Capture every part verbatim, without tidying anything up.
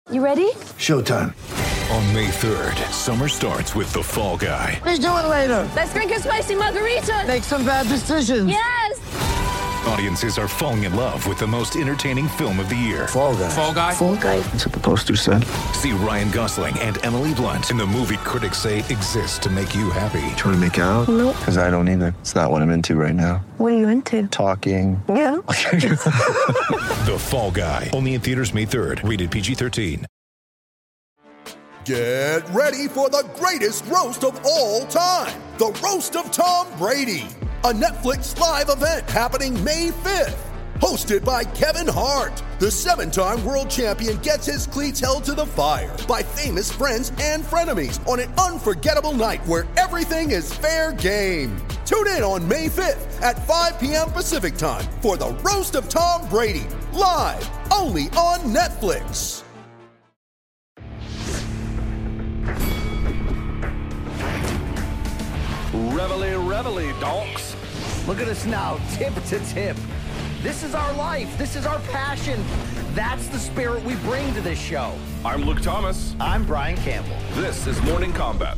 You ready? Showtime. On May third, summer starts with The Fall Guy. Let's do it later. Let's drink a spicy margarita. Make some bad decisions. Yes! Audiences are falling in love with the most entertaining film of the year. Fall Guy. Fall Guy? Fall guy. That's what the poster said. See Ryan Gosling and Emily Blunt in the movie critics say exists to make you happy. Trying to make it out? Nope. Because I don't either. It's not what I'm into right now. What are you into? Talking. Yeah. The Fall Guy. Only in theaters May third. Rated P G thirteen. Get ready for the greatest roast of all time. The Roast of Tom Brady. A Netflix live event happening May fifth. Hosted by Kevin Hart. The seven-time world champion gets his cleats held to the fire by famous friends and frenemies on an unforgettable night where everything is fair game. Tune in on May fifth at five p.m. Pacific time for the Roast of Tom Brady. Live only on Netflix. Reveille, reveille, donks. Look at us now, tip to tip. This is our life. This is our passion. That's the spirit we bring to this show. I'm Luke Thomas. I'm Brian Campbell. This is Morning Combat.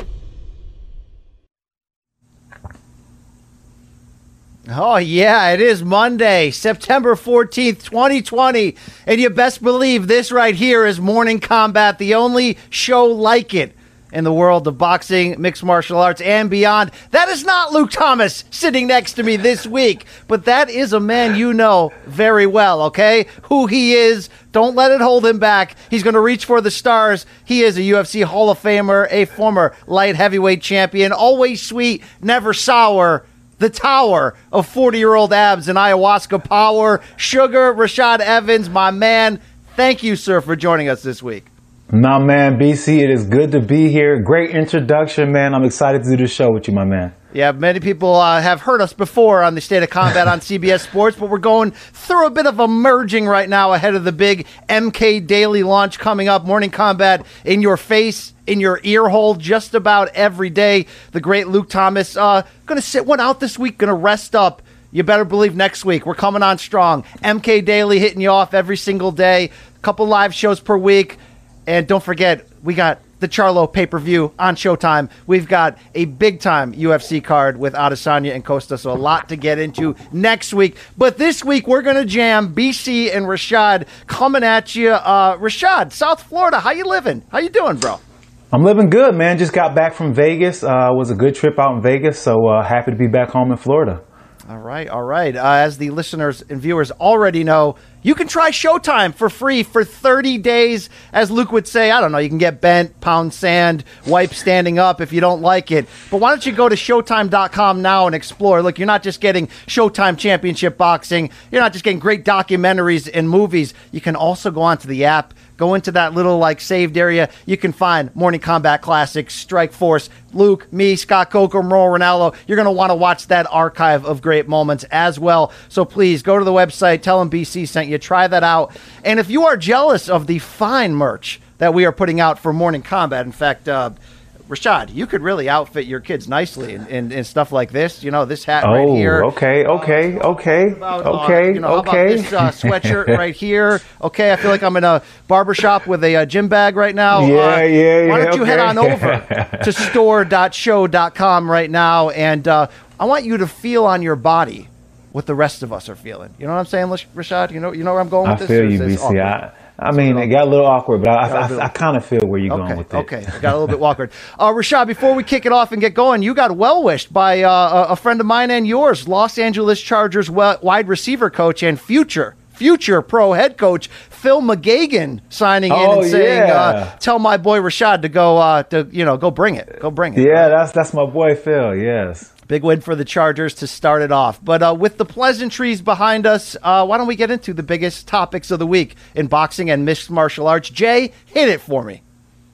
Oh, yeah, it is Monday, September fourteenth, twenty twenty. And you best believe this right here is Morning Combat, the only show like it in the world of boxing, mixed martial arts, and beyond. That is not Luke Thomas sitting next to me this week, but that is a man you know very well, okay? Who he is. Don't let it hold him back. He's going to reach for the stars. He is a U F C Hall of Famer, a former light heavyweight champion, always sweet, never sour. The tower of forty-year-old abs and ayahuasca power. Sugar, Rashad Evans, my man. Thank you, sir, for joining us this week. My man, B C, it is good to be here. Great introduction, man. I'm excited to do this show with you, my man. Yeah, many people uh, have heard us before on the State of Combat on C B S Sports, but we're going through a bit of a merging right now ahead of the big M K Daily launch coming up. Morning Combat in your face, in your ear hole, just about every day. The great Luke Thomas uh, going to sit one out this week, going to rest up. You better believe next week we're coming on strong. M K Daily hitting you off every single day. A couple live shows per week. And don't forget, we got the Charlo pay-per-view on Showtime. We've got a big-time U F C card with Adesanya and Costa, so a lot to get into next week. But this week, we're going to jam B C and Rashad coming at you. Uh, Rashad, South Florida, how you living? How you doing, bro? I'm living good, man. Just got back from Vegas. Uh, it was a good trip out in Vegas, so uh, happy to be back home in Florida. All right, all right. Uh, as the listeners and viewers already know, you can try Showtime for free for thirty days. As Luke would say, I don't know, you can get bent, pound sand, wipe standing up if you don't like it. But why don't you go to Showtime dot com now and explore. Look, you're not just getting Showtime Championship Boxing. You're not just getting great documentaries and movies. You can also go onto the app. Go into that little, like, saved area. You can find Morning Combat Classics, Strike Force, Luke, me, Scott Coker, Mauro Ranallo. You're going to want to watch that archive of great moments as well. So please, go to the website. Tell them B C sent you. Try that out. And if you are jealous of the fine merch that we are putting out for Morning Combat, in fact, uh, Rashad, you could really outfit your kids nicely and, and, and stuff like this. You know, this hat oh, right here. okay, okay, uh, okay, about, okay, uh, you know, okay. How about this uh, sweatshirt right here? Okay, I feel like I'm in a barbershop with a uh, gym bag right now. Yeah, uh, yeah, yeah. Why don't you okay. head on over to store dot show dot com right now, and uh, I want you to feel on your body what the rest of us are feeling. You know what I'm saying, Rashad? You know, you know where I'm going with I this? I feel you, B C. I, I mean, it got a little awkward, but I, I, I, I kind of feel where you're okay, going with it. Okay, it got a little bit awkward. Uh, Rashad, before we kick it off and get going, you got well-wished by uh, a friend of mine and yours, Los Angeles Chargers wide receiver coach and future, future pro head coach, Phil McGagan, signing in oh, and saying, yeah. uh, tell my boy Rashad to go, uh, to you know, go bring it. Go bring it. Yeah, right? that's that's my boy Phil, yes. Big win for the Chargers to start it off. But uh, with the pleasantries behind us, uh, why don't we get into the biggest topics of the week in boxing and mixed martial arts? Jay, hit it for me.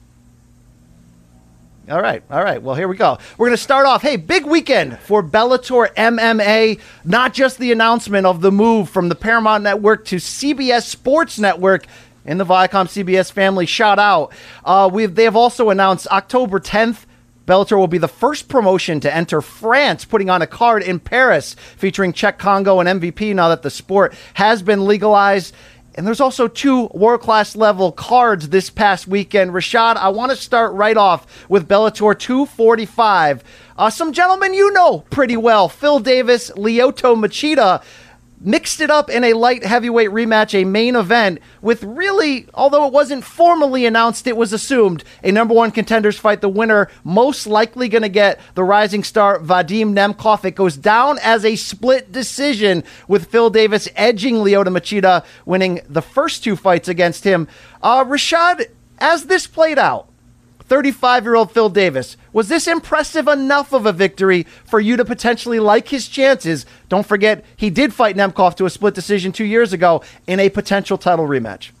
All right, all right. Well, here we go. We're going to start off. Hey, big weekend for Bellator M M A. Not just the announcement of the move from the Paramount Network to C B S Sports Network in the Viacom C B S family. Shout out. Uh, we've, they have also announced October tenth, Bellator will be the first promotion to enter France, putting on a card in Paris featuring Czech Congo and M V P now that the sport has been legalized. And there's also two world-class level cards this past weekend. Rashad, I want to start right off with Bellator two forty-five. Uh, some gentlemen you know pretty well. Phil Davis, Lyoto Machida mixed it up in a light heavyweight rematch, a main event, with really, although it wasn't formally announced, it was assumed, a number one contenders fight. The winner most likely going to get the rising star Vadim Nemkov. It goes down as a split decision, with Phil Davis edging Lyoto Machida, winning the first two fights against him. Uh, Rashad, as this played out, thirty-five-year-old Phil Davis, was this impressive enough of a victory for you to potentially like his chances? Don't forget, he did fight Nemkov to a split decision two years ago in a potential title rematch.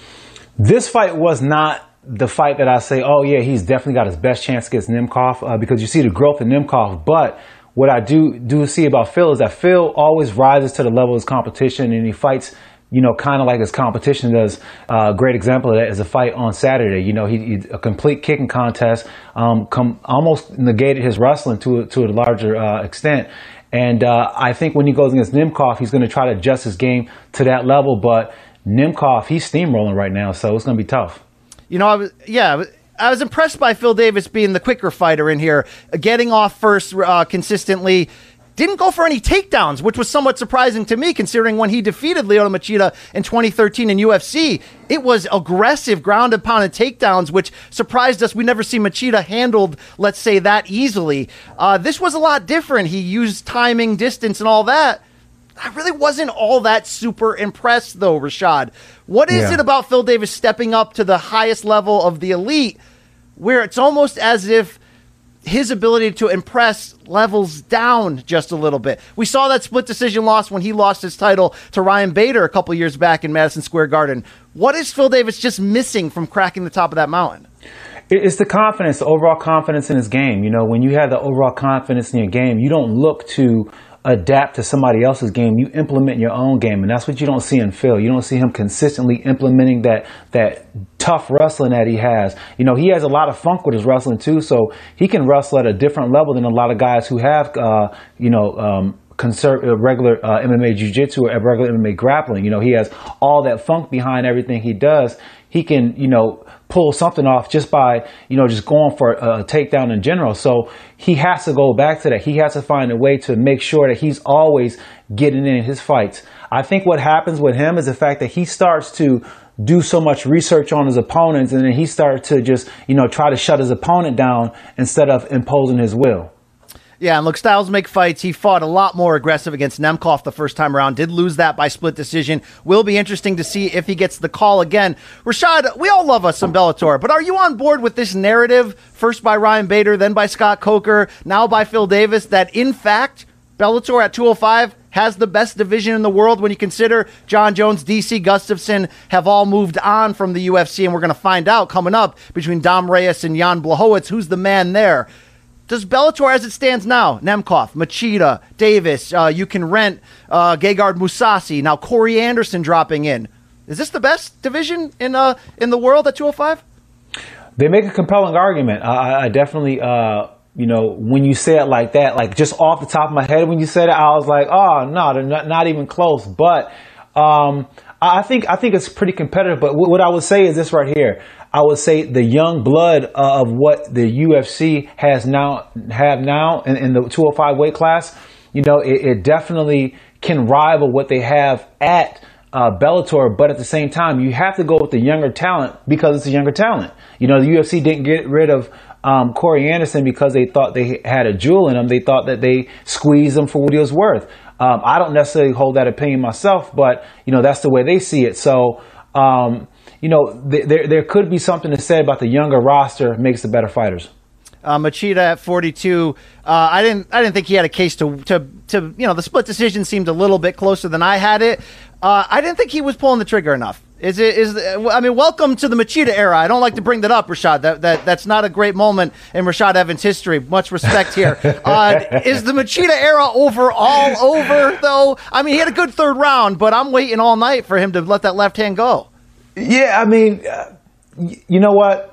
This fight was not the fight that I say, oh, yeah, he's definitely got his best chance against Nemkov, uh, because you see the growth in Nemkov. But what I do, do see about Phil is that Phil always rises to the level of his competition, and he fights, you know, kind of like his competition does. Uh, a great example of that is a fight on Saturday. You know, he, he a complete kicking contest, um, come, almost negated his wrestling to a, to a larger uh, extent. And uh, I think when he goes against Nemkov, he's going to try to adjust his game to that level. But Nemkov, he's steamrolling right now, so it's going to be tough. You know, I was, yeah, I was impressed by Phil Davis being the quicker fighter in here, getting off first uh, consistently. Didn't go for any takedowns, which was somewhat surprising to me, considering when he defeated Lyoto Machida in twenty thirteen in U F C, it was aggressive ground and pound and takedowns, which surprised us. We never see Machida handled, let's say, that easily. Uh, this was a lot different. He used timing, distance, and all that. I really wasn't all that super impressed, though, Rashad. What is yeah. it about Phil Davis stepping up to the highest level of the elite, where it's almost as if his ability to impress levels down just a little bit? We saw that split decision loss when he lost his title to Ryan Bader a couple years back in Madison Square Garden. What is Phil Davis just missing from cracking the top of that mountain? It's the confidence, the overall confidence in his game. You know, when you have the overall confidence in your game, you don't look to adapt to somebody else's game. You implement your own game, and that's what you don't see in Phil. You don't see him consistently implementing that that tough wrestling that he has. You know, he has a lot of funk with his wrestling too, so he can wrestle at a different level than a lot of guys who have, uh, you know, um, conserv- uh, regular uh, M M A jiu-jitsu or regular M M A grappling. You know, he has all that funk behind everything he does. He can, you know, pull something off just by, you know, just going for a takedown in general. So he has to go back to that. He has to find a way to make sure that he's always getting in his fights. I think what happens with him is the fact that he starts to do so much research on his opponents, and then he starts to just, you know, try to shut his opponent down instead of imposing his will. Yeah, and look, styles make fights. He fought a lot more aggressive against Nemkov the first time around. Did lose that by split decision. Will be interesting to see if he gets the call again. Rashad, we all love us some Bellator, but are you on board with this narrative, first by Ryan Bader, then by Scott Coker, now by Phil Davis, that in fact Bellator at two oh five has the best division in the world when you consider John Jones, D C Gustafsson have all moved on from the U F C, and we're going to find out coming up between Dom Reyes and Jan Blachowicz who's the man there. Does Bellator, as it stands now, Nemkov, Machida, Davis, uh, you can rent uh, Gegard Mousasi, now Corey Anderson dropping in. Is this the best division in uh, in the world at two oh five? They make a compelling argument. I, I definitely, uh, you know, when you say it like that, like just off the top of my head, when you said it, I was like, oh, no, they're not, not even close. But um, I think I think it's pretty competitive. But what I would say is this right here. I would say the young blood of what the U F C has now have now in, in the two oh five weight class, you know, it, it definitely can rival what they have at uh, Bellator. But at the same time, you have to go with the younger talent because it's a younger talent. You know, the U F C didn't get rid of um, Corey Anderson because they thought they had a jewel in him. They thought that they squeezed him for what he was worth. Um, I don't necessarily hold that opinion myself, but, you know, that's the way they see it. So, um, you know, th- there there could be something to say about the younger roster makes the better fighters. Uh, Machida at forty-two. Uh, I didn't. I didn't think he had a case to to to. You know, the split decision seemed a little bit closer than I had it. Uh, I didn't think he was pulling the trigger enough. Is it? Is I mean, welcome to the Machida era. I don't like to bring that up, Rashad. That that that's not a great moment in Rashad Evans' history. Much respect here. Uh, is the Machida era overall over though? I mean, he had a good third round, but I'm waiting all night for him to let that left hand go. Yeah, I mean, uh, you know what?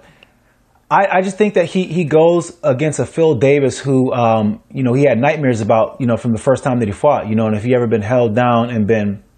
I, I just think that he, he goes against a Phil Davis who, um, you know, he had nightmares about, you know, from the first time that he fought, you know, and if he ever been held down and been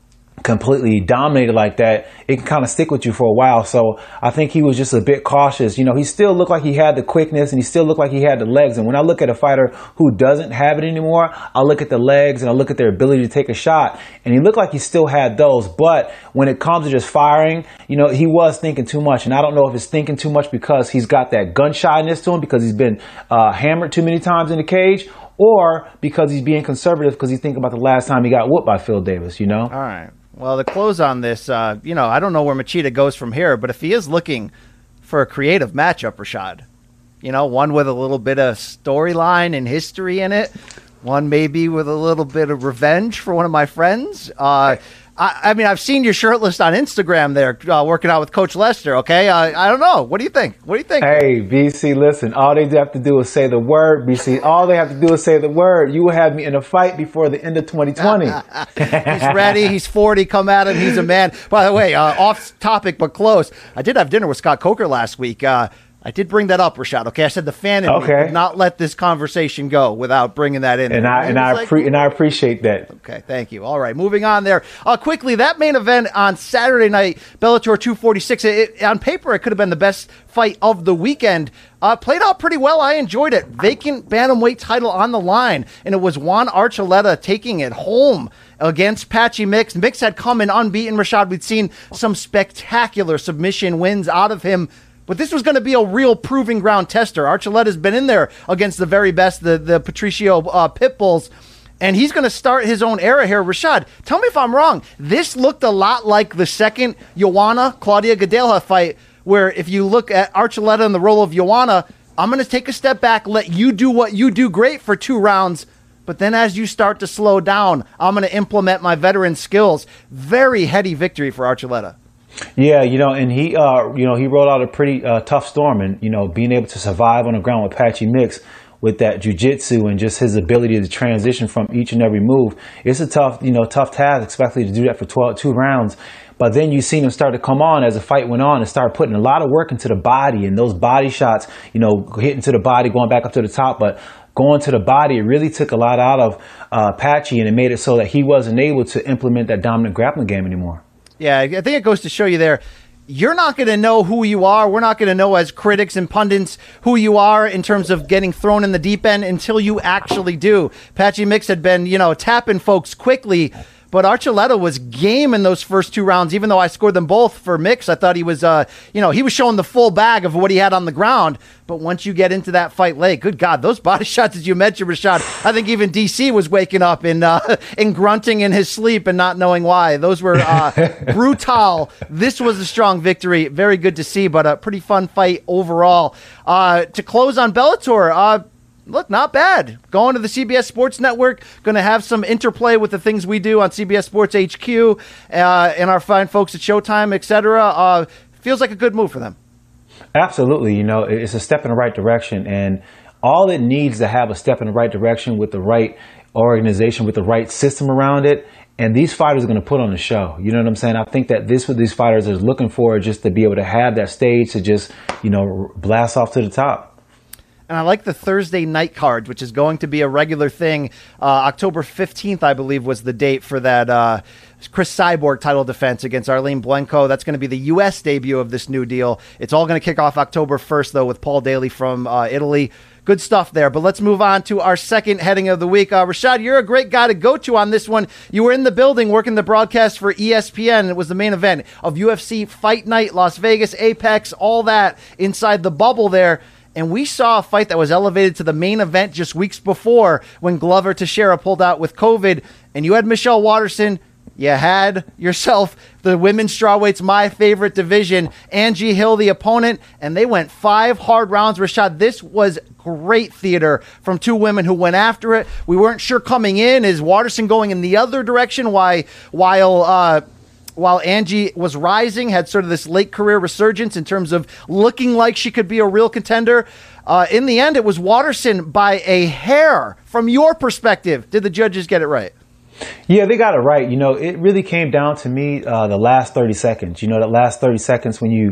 completely dominated like that, it can kind of stick with you for a while. So I think he was just a bit cautious. You know, he still looked like he had the quickness and he still looked like he had the legs. And when I look at a fighter who doesn't have it anymore, I look at the legs and I look at their ability to take a shot. And he looked like he still had those. But when it comes to just firing, you know, he was thinking too much. And I don't know if it's thinking too much because he's got that gun shyness to him because he's been uh, hammered too many times in the cage, or because he's being conservative because he's thinking about the last time he got whooped by Phil Davis, you know? All right. Well, to close on this, uh, you know, I don't know where Machida goes from here, but if he is looking for a creative matchup, Rashad, you know, one with a little bit of storyline and history in it, one maybe with a little bit of revenge for one of my friends, uh, I, I mean, I've seen you shirtless on Instagram there, uh, working out with Coach Lester, okay? Uh, I don't know. What do you think? What do you think? Hey, B C, listen, all they have to do is say the word, B C. All they have to do is say the word. You will have me in a fight before the end of twenty twenty. He's ready. He's forty. Come at him. He's a man. By the way, uh, off topic but close, I did have dinner with Scott Coker last week. Uh, I did bring that up, Rashad. Okay, I said the fan in okay. me could not let this conversation go without bringing that in. And there. I and I, like, pre- and I appreciate that. Okay, thank you. All right, moving on there. Uh, quickly, that main event on Saturday night, Bellator two forty-six. It, it, on paper, it could have been the best fight of the weekend. Uh, played out pretty well. I enjoyed it. Vacant bantamweight title on the line, and it was Juan Archuleta taking it home against Patchy Mix. Mix had come in unbeaten, Rashad. We'd seen some spectacular submission wins out of him. But this was going to be a real proving ground tester. Archuleta's been in there against the very best, the, the Patricio uh, Pitbulls, and he's going to start his own era here. Rashad, tell me if I'm wrong. This looked a lot like the second Joanna Claudia Gadelha fight, where if you look at Archuleta in the role of Joanna, I'm going to take a step back, let you do what you do great for two rounds, but then as you start to slow down, I'm going to implement my veteran skills. Very heady victory for Archuleta. Yeah, you know, and he, uh, you know, he rolled out a pretty uh, tough storm, and you know, being able to survive on the ground with Patchy Mix, with that jiu-jitsu and just his ability to transition from each and every move, it's a tough, you know, tough task, especially to do that for twelve, two rounds. But then you seen him start to come on as the fight went on and start putting a lot of work into the body and those body shots, you know, hitting to the body, going back up to the top, but going to the body, it really took a lot out of uh, Patchy, and it made it so that he wasn't able to implement that dominant grappling game anymore. Yeah, I think it goes to show you there, you're not going to know who you are. We're not going to know as critics and pundits who you are in terms of getting thrown in the deep end until you actually do. Patchy Mix had been, you know, tapping folks quickly, but Archuleta was game in those first two rounds. Even though I scored them both for Mix, I thought he was, uh, you know, he was showing the full bag of what he had on the ground. But once you get into that fight late, good God, those body shots, as you mentioned, Rashad, I think even D C was waking up and, uh, and grunting in his sleep and not knowing why. Those were uh, brutal. This was a strong victory. Very good to see, but a pretty fun fight overall. Uh, to close on Bellator, uh, look, not bad. Going to the C B S Sports Network, going to have some interplay with the things we do on C B S Sports H Q uh, and our fine folks at Showtime, et cetera. Uh, feels like a good move for them. Absolutely. You know, it's a step in the right direction, and all it needs to have a step in the right direction with the right organization, with the right system around it. And these fighters are going to put on the show. You know what I'm saying? I think that this what these fighters are looking for, just to be able to have that stage to just, you know, blast off to the top. And I like the Thursday night card, which is going to be a regular thing. Uh, October fifteenth, I believe, was the date for that uh, Chris Cyborg title defense against Arlene Blenko. That's going to be the U S debut of this new deal. It's all going to kick off October first, though, with Paul Daly from uh, Italy. Good stuff there. But let's move on to our second heading of the week. Uh, Rashad, you're a great guy to go to on this one. You were in the building working the broadcast for E S P N. It was the main event of U F C Fight Night, Las Vegas, Apex, all that inside the bubble there. And we saw a fight that was elevated to the main event just weeks before when Glover Teixeira pulled out with COVID. And you had Michelle Waterson. You had yourself the women's strawweights, my favorite division, Angie Hill, the opponent. And they went five hard rounds. Rashad, this was great theater from two women who went after it. We weren't sure coming in. Is Waterson going in the other direction? Why, while... Uh, While Angie was rising, had sort of this late career resurgence in terms of looking like she could be a real contender. Uh, in the end, it was Waterson by a hair. From your perspective, did the judges get it right? Yeah, they got it right. You know, it really came down to me uh, the last thirty seconds. You know, the last thirty seconds when you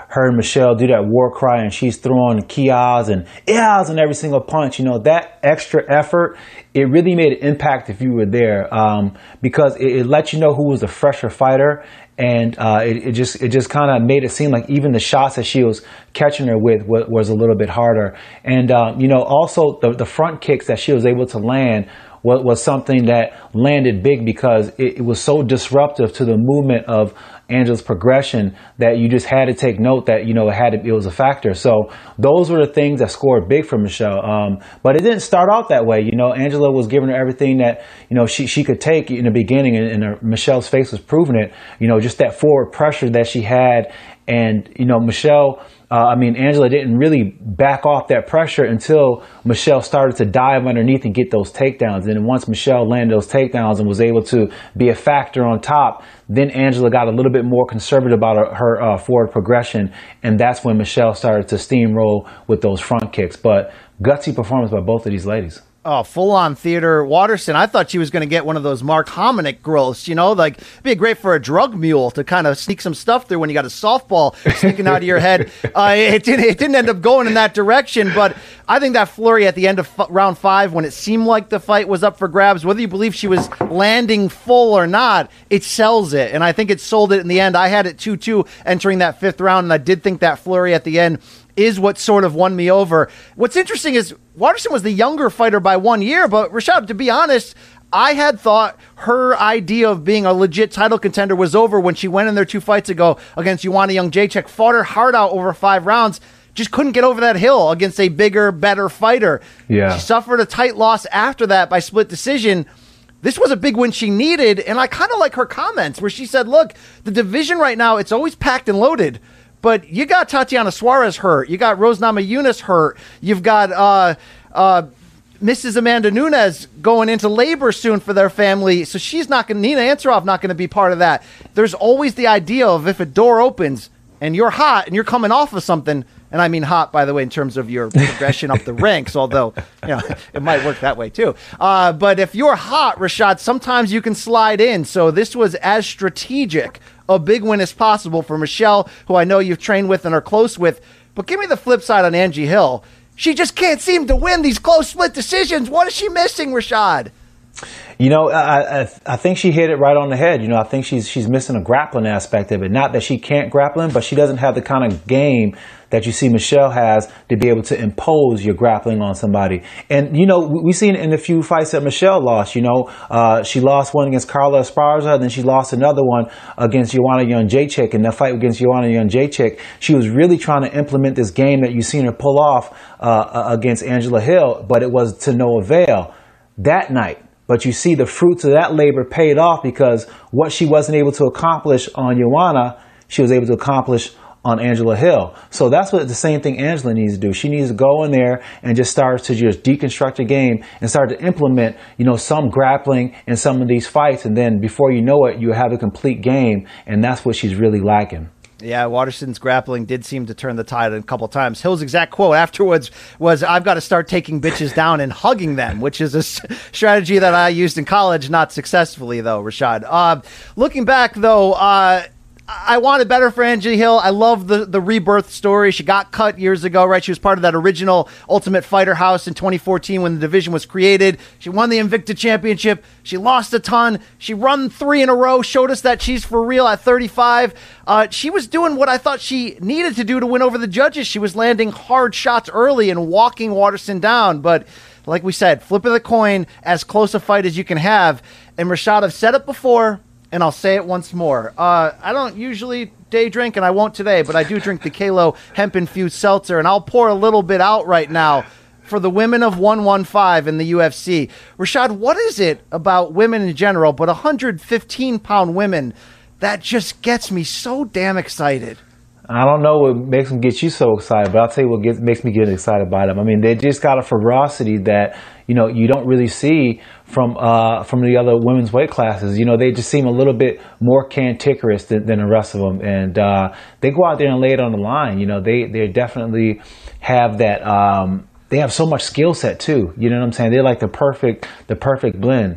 her and Michelle do that war cry and she's throwing kias and ias in every single punch, you know, that extra effort, it really made an impact if you were there, um, because it, it let you know who was the fresher fighter. And uh, it, it just it just kind of made it seem like even the shots that she was catching her with was, was a little bit harder. And, um, you know, also the, the front kicks that she was able to land was, was something that landed big because it, it was so disruptive to the movement of Angela's progression that you just had to take note that, you know, it had to, it was a factor. So those were the things that scored big for Michelle. Um, but it didn't start out that way. You know, Angela was giving her everything that, you know, she, she could take in the beginning, and, and her, Michelle's face was proving it, you know, just that forward pressure that she had. And, you know, Michelle, uh, I mean, Angela didn't really back off that pressure until Michelle started to dive underneath and get those takedowns. And once Michelle landed those takedowns and was able to be a factor on top, then Angela got a little bit more conservative about her, her uh, forward progression. And that's when Michelle started to steamroll with those front kicks. But gutsy performance by both of these ladies. Oh, full-on theater. Watterson, I thought she was going to get one of those Mark Hominick growths, you know, like it'd be great for a drug mule to kind of sneak some stuff through when you got a softball sticking out of your head. Uh, it, didn't, it didn't end up going in that direction, but I think that flurry at the end of f- round five, when it seemed like the fight was up for grabs, whether you believe she was landing full or not, it sells it, and I think it sold it in the end. I had it two two entering that fifth round, and I did think that flurry at the end is what sort of won me over. What's interesting is Watterson was the younger fighter by one year, but Rashad, to be honest, I had thought her idea of being a legit title contender was over when she went in there two fights ago against Joanna Jędrzejczyk, fought her heart out over five rounds, just couldn't get over that hill against a bigger, better fighter. Yeah. She suffered a tight loss after that by split decision. This was a big win she needed, and I kind of like her comments where she said, look, the division right now, it's always packed and loaded. But you got Tatiana Suarez hurt. You got Rose Namajunas hurt. You've got uh, uh, Missus Amanda Nunes going into labor soon for their family. So she's not going to, Nina Ansaroff not going to be part of that. There's always the idea of if a door opens and you're hot and you're coming off of something, and I mean hot, by the way, in terms of your progression up the ranks, although, you know, it might work that way too. Uh, but if you're hot, Rashad, sometimes you can slide in. So this was as strategic a big win as possible for Michelle, who I know you've trained with and are close with. But give me the flip side on Angie Hill. She just can't seem to win these close split decisions. What is she missing, Rashad? You know, I, I I think she hit it right on the head. You know, I think she's she's missing a grappling aspect of it. Not that she can't grapple, but she doesn't have the kind of game that you see Michelle has to be able to impose your grappling on somebody. And, you know, we, we seen in a few fights that Michelle lost, you know, uh, she lost one against Carla Esparza, then she lost another one against Joanna Jędrzejczyk. And that fight against Joanna Jędrzejczyk, she was really trying to implement this game that you've seen her pull off uh, against Angela Hill, but it was to no avail that night. But you see the fruits of that labor paid off because what she wasn't able to accomplish on Joanna, she was able to accomplish on Angela Hill. So that's what the same thing Angela needs to do. She needs to go in there and just start to just deconstruct the game and start to implement, you know, some grappling in some of these fights. And then before you know it, you have a complete game. And that's what she's really lacking. Yeah, Watterson's grappling did seem to turn the tide a couple times. Hill's exact quote afterwards was, I've got to start taking bitches down and hugging them, which is a s- strategy that I used in college, not successfully, though, Rashad. Uh, looking back, though, uh, I wanted better for Angie Hill. I love the, the rebirth story. She got cut years ago, right? She was part of that original Ultimate Fighter house in twenty fourteen when the division was created. She won the Invicta Championship. She lost a ton. She run three in a row, showed us that she's for real at thirty-five. Uh, she was doing what I thought she needed to do to win over the judges. She was landing hard shots early and walking Watterson down. But like we said, flip of the coin, as close a fight as you can have. And Rashad, I've said it before, and I'll say it once more. Uh, I don't usually day drink, and I won't today, but I do drink the Kalo hemp-infused seltzer, and I'll pour a little bit out right now for the women of one fifteen in the U F C. Rashad, what is it about women in general, but one hundred fifteen pound women, that just gets me so damn excited? I don't know what makes them get you so excited, but I'll tell you what gets, makes me get excited about them. I mean, they just got a ferocity that, you know, you don't really see from uh, from the other women's weight classes. You know, they just seem a little bit more cantankerous than, than the rest of them. And uh, they go out there and lay it on the line. You know, they, they definitely have that, um, they have so much skill set too. You know what I'm saying? They're like the perfect, the perfect blend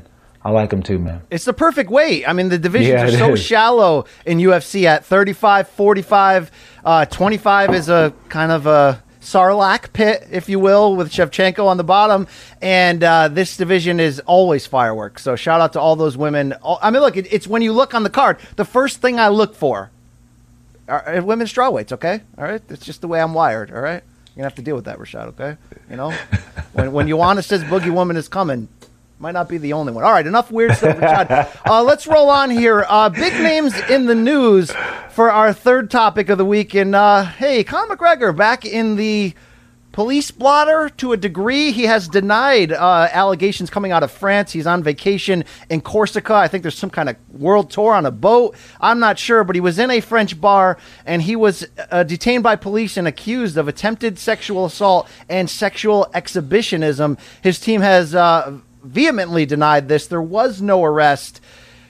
I like him too, man. It's the perfect weight. I mean, the divisions Yeah, are it so is. shallow in U F C at thirty-five, forty-five, uh, twenty-five is a kind of a Sarlacc pit, if you will, with Shevchenko on the bottom. And uh, this division is always fireworks. So shout out to all those women. I mean, look, it, it's when you look on the card, the first thing I look for are, are women's strawweights, okay? All right? It's just the way I'm wired, all right? You're going to have to deal with that, Rashad, okay? You know? when, when Ioana says Boogie Woman is coming, might not be the only one. All right, enough weird stuff, Rashad. Uh, let's roll on here. Uh, big names in the news for our third topic of the week. And, uh, hey, Conor McGregor back in the police blotter to a degree. He has denied uh, allegations coming out of France. He's on vacation in Corsica. I think there's some kind of world tour on a boat. I'm not sure, but he was in a French bar, and he was uh, detained by police and accused of attempted sexual assault and sexual exhibitionism. His team has uh, vehemently denied this. There was no arrest.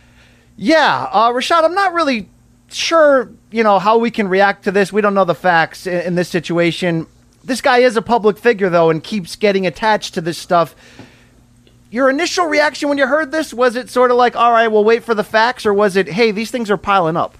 Yeah, uh, Rashad, I'm not really sure, you know, how we can react to this. We don't know the facts in, in this situation. This guy is a public figure, though, and keeps getting attached to this stuff. Your initial reaction when you heard this, was it sort of like, all right, we'll wait for the facts, or was it, hey, these things are piling up?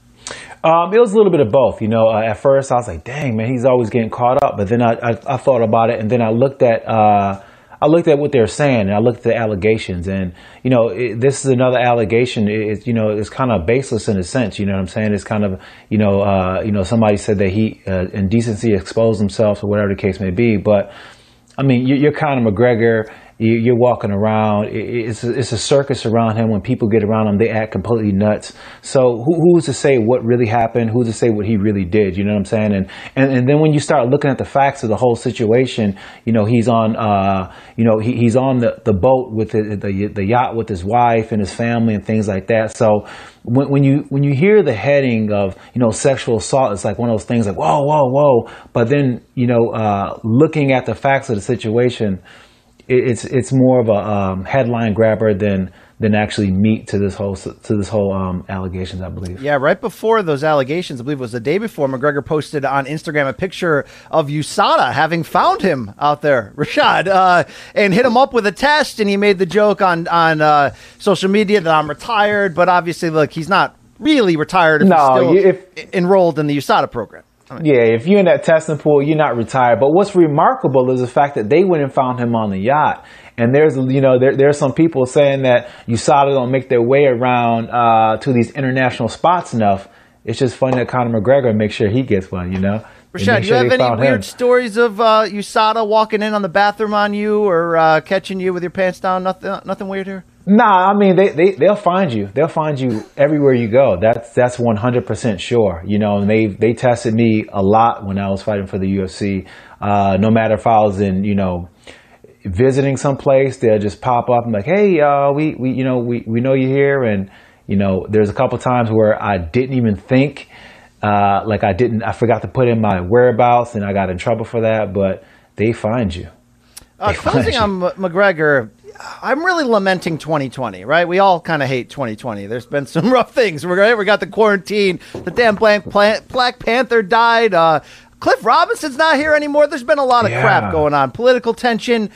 Um, it was a little bit of both. You know, uh, at first I was like, dang, man, he's always getting caught up. But then I, I, I thought about it, and then I looked at uh, I looked at what they're saying, and I looked at the allegations. And, you know, it, this is another allegation. It, it, you know, it's kind of baseless in a sense. You know what I'm saying? It's kind of, you know, uh, you know, somebody said that he uh, indecency exposed himself, or whatever the case may be. But, I mean, you, you're Conor McGregor. You, you're walking around. It, it's, a, it's a circus around him. When people get around him, they act completely nuts. So who, who's to say what really happened? Who's to say what he really did? You know what I'm saying? And, and, and then when you start looking at the facts of the whole situation, you know, he's on, uh, you know, he, he's on the, the boat with the, the, the yacht with his wife and his family and things like that. So when, when you, when you hear the heading of, you know, sexual assault, it's like one of those things like, whoa, whoa, whoa. But then, you know, uh, looking at the facts of the situation, it's it's more of a um, headline grabber than than actually meat to this whole to this whole um, allegations, I believe. Yeah, right before those allegations, I believe it was the day before, McGregor posted on Instagram a picture of U S A D A having found him out there, Rashad, uh, and hit him up with a test, and he made the joke on on uh, social media that I'm retired, but obviously, look, he's not really retired if no, he's still if, enrolled in the U S A D A program. I mean, yeah, if you're in that testing pool, you're not retired. But what's remarkable is the fact that they went and found him on the yacht. And there's, you know, there there's some people saying that U S A D A don't make their way around uh, to these international spots enough. It's just funny that Conor McGregor makes sure he gets one, you know. Rashad, do you sure have any weird him. stories of uh, U S A D A walking in on the bathroom on you, or uh, catching you with your pants down? Nothing, nothing weird here. Nah, I mean they they they'll find you. They'll find you everywhere you go. That's that's one hundred percent sure. You know, and they they tested me a lot when I was fighting for the U F C. Uh, no matter if I was in, you know, visiting someplace, they'll just pop up and like, hey, uh, we we you know we we know you're here. And you know, there's a couple times where I didn't even think, uh, like I didn't, I forgot to put in my whereabouts, and I got in trouble for that. But they find you. Uh, They find closing you. on M- McGregor, I'm really lamenting twenty twenty, right? We all kind of hate twenty twenty. There's been some rough things. We're, we got the quarantine. The damn Black, Black Panther died. Uh, Cliff Robinson's not here anymore. There's been a lot of Yeah. crap going on. Political tension.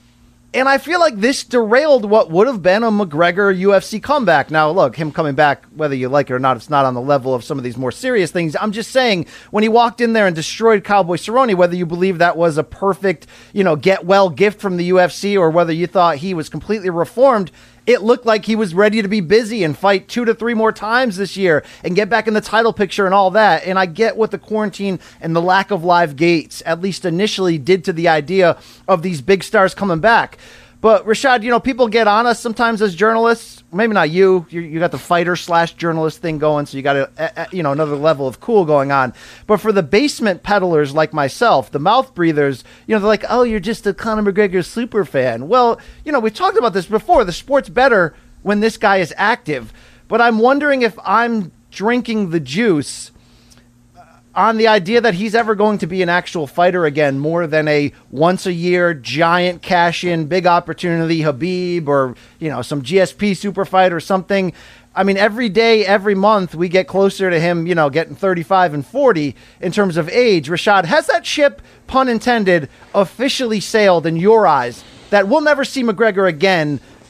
And I feel like this derailed what would have been a McGregor U F C comeback. Now, look, him coming back, whether you like it or not, it's not on the level of some of these more serious things. I'm just saying, when he walked in there and destroyed Cowboy Cerrone, whether you believe that was a perfect, you know, get well gift from the U F C, or whether you thought he was completely reformed, it looked like he was ready to be busy and fight two to three more times this year and get back in the title picture and all that. And I get what the quarantine and the lack of live gates, at least initially, did to the idea of these big stars coming back. But Rashad, you know, people get on us sometimes as journalists. Maybe not you. You, you got the fighter slash journalist thing going, so you got a, a, you know, another level of cool going on. But for the basement peddlers like myself, the mouth breathers, you know, they're like, oh, you're just a Conor McGregor super fan. Well, you know, we've talked about this before. The sport's better when this guy is active. But I'm wondering if I'm drinking the juice on the idea that he's ever going to be an actual fighter again, more than a once a year giant cash in, big opportunity Habib, or, you know, some G S P super fight or something. I mean, every day, every month, we get closer to him, you know, getting thirty-five and forty in terms of age. Rashad, has that ship, pun intended, officially sailed in your eyes that we'll never see McGregor again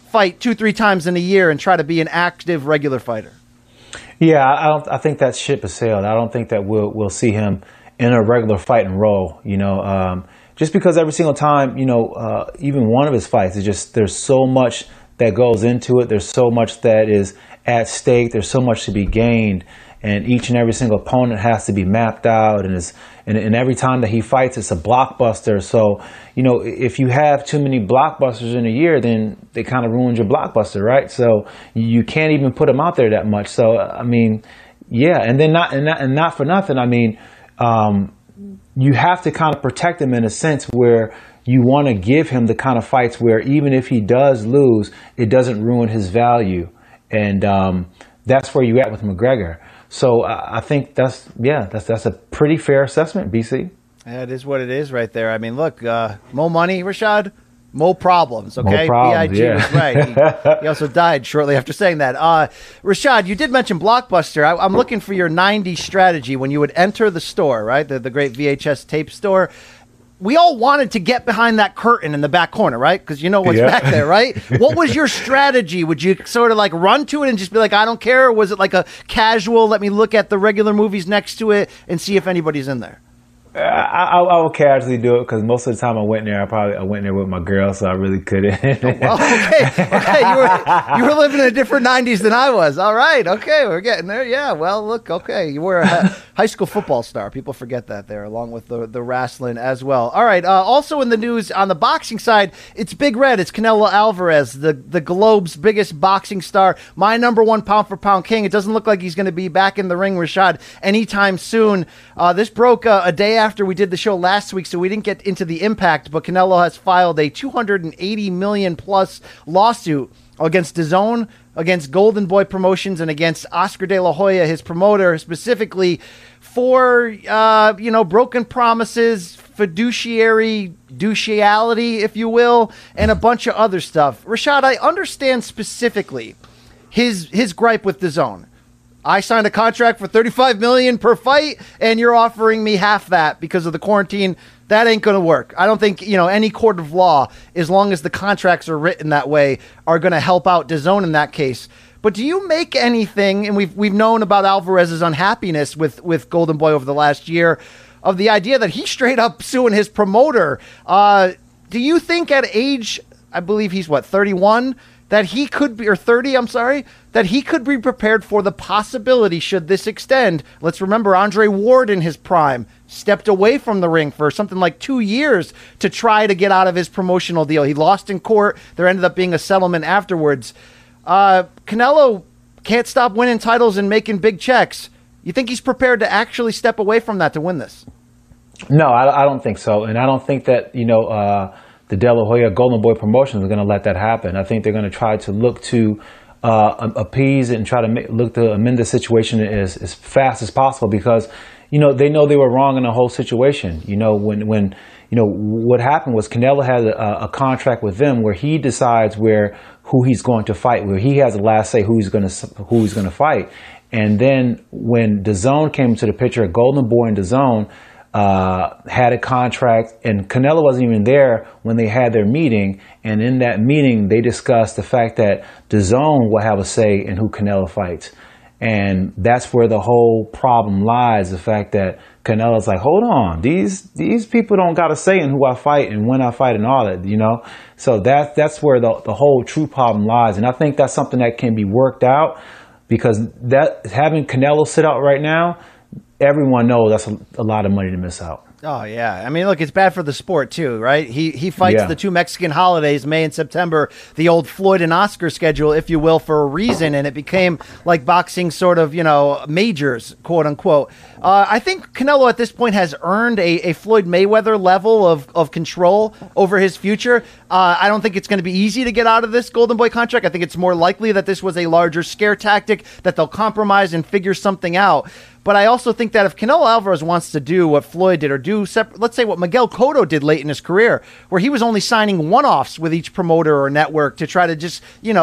fight two, three times in a year and try to be an active, regular fighter. Yeah, I don't. I think that ship has sailed. I don't think that we'll we'll see him in a regular fighting role. You know, um, just because every single time, you know, uh, even one of his fights is just there's so much that goes into it. There's so much that is at stake. There's so much to be gained, and each and every single opponent has to be mapped out. And is and, and every time that he fights, it's a blockbuster. So, you know, if you have too many blockbusters in a year, then they kind of ruins your blockbuster, right? So you can't even put them out there that much. So I mean, yeah, and then not and not, and not for nothing. I mean, um, you have to kind of protect him in a sense where you want to give him the kind of fights where even if he does lose, it doesn't ruin his value. And um, that's where you at with McGregor. So uh, I think that's, yeah, that's that's a pretty fair assessment, B C. Yeah, it is what it is right there. I mean, look, uh, more money, Rashad, more problems, okay? More problems, B I G yeah. was right. He, he also died shortly after saying that. Uh, Rashad, you did mention Blockbuster. I, I'm looking for your nineties strategy when you would enter the store, right, the, the great V H S tape store. We all wanted to get behind that curtain in the back corner, right? Because you know what's yeah. back there, right? What was your strategy? Would you sort of like run to it and just be like, I don't care? Or was it like a casual, let me look at the regular movies next to it and see if anybody's in there? I, I, I would casually do it because most of the time I went there, I probably I went there with my girl, so I really couldn't. Well, okay, okay, you were you were living in a different nineties than I was. All right, okay, we're getting there. Yeah, well, look, okay, you were a high school football star. People forget that there, along with the the wrestling as well. All right, uh, also in the news on the boxing side, it's Big Red. It's Canelo Alvarez, the the globe's biggest boxing star, my number one pound for pound king. It doesn't look like he's going to be back in the ring, Rashad, anytime soon. Uh, this broke uh, a day after we did the show last week, so we didn't get into the impact, but Canelo has filed a two hundred eighty million plus lawsuit against DAZN, against Golden Boy Promotions, and against Oscar De La Hoya, his promoter, specifically for, uh, you know, broken promises, fiduciary douchiality, if you will, and a bunch of other stuff. Rashad, I understand specifically his his gripe with DAZN. I signed a contract for thirty-five million dollars per fight, and you're offering me half that because of the quarantine. That ain't going to work. I don't think, you know, any court of law, as long as the contracts are written that way, are going to help out DAZN in that case. But do you make anything, and we've we've known about Alvarez's unhappiness with, with Golden Boy over the last year, of the idea that he's straight up suing his promoter. Uh, do you think at age, I believe he's what, thirty-one, that he could be, or thirty, I'm sorry, that he could be prepared for the possibility, should this extend? Let's remember Andre Ward in his prime stepped away from the ring for something like two years to try to get out of his promotional deal. He lost in court. There ended up being a settlement afterwards. Uh, Canelo can't stop winning titles and making big checks. You think he's prepared to actually step away from that to win this? No, I, I don't think so. And I don't think that, you know, uh, the De La Hoya Golden Boy Promotions are going to let that happen. I think they're going to try to look to uh, appease and try to make, look to amend the situation as, as fast as possible because, you know, they know they were wrong in the whole situation. You know, when, when you know, what happened was Canelo had a, a contract with them where he decides where who he's going to fight, where he has the last say who he's going to who he's going to fight. And then when DAZN came into the picture, Golden Boy and DAZN uh, had a contract, and Canelo wasn't even there when they had their meeting. And in that meeting, they discussed the fact that DAZN will have a say in who Canelo fights. And that's where the whole problem lies, the fact that Canelo's like, hold on, these these people don't got a say in who I fight and when I fight and all that, you know? So that, that's where the, the whole true problem lies. And I think that's something that can be worked out because that having Canelo sit out right now, everyone knows that's a, a lot of money to miss out. Oh, yeah. I mean, look, it's bad for the sport, too, right? He he fights Yeah. the two Mexican holidays, May and September, the old Floyd and Oscar schedule, if you will, for a reason, and it became like boxing sort of, you know, majors, quote unquote. Uh, I think Canelo at this point has earned a, a Floyd Mayweather level of, of control over his future. Uh, I don't think it's going to be easy to get out of this Golden Boy contract. I think it's more likely that this was a larger scare tactic, that they'll compromise and figure something out. But I also think that if Canelo Alvarez wants to do what Floyd did or do, separate, let's say what Miguel Cotto did late in his career, where he was only signing one-offs with each promoter or network to try to just, you know,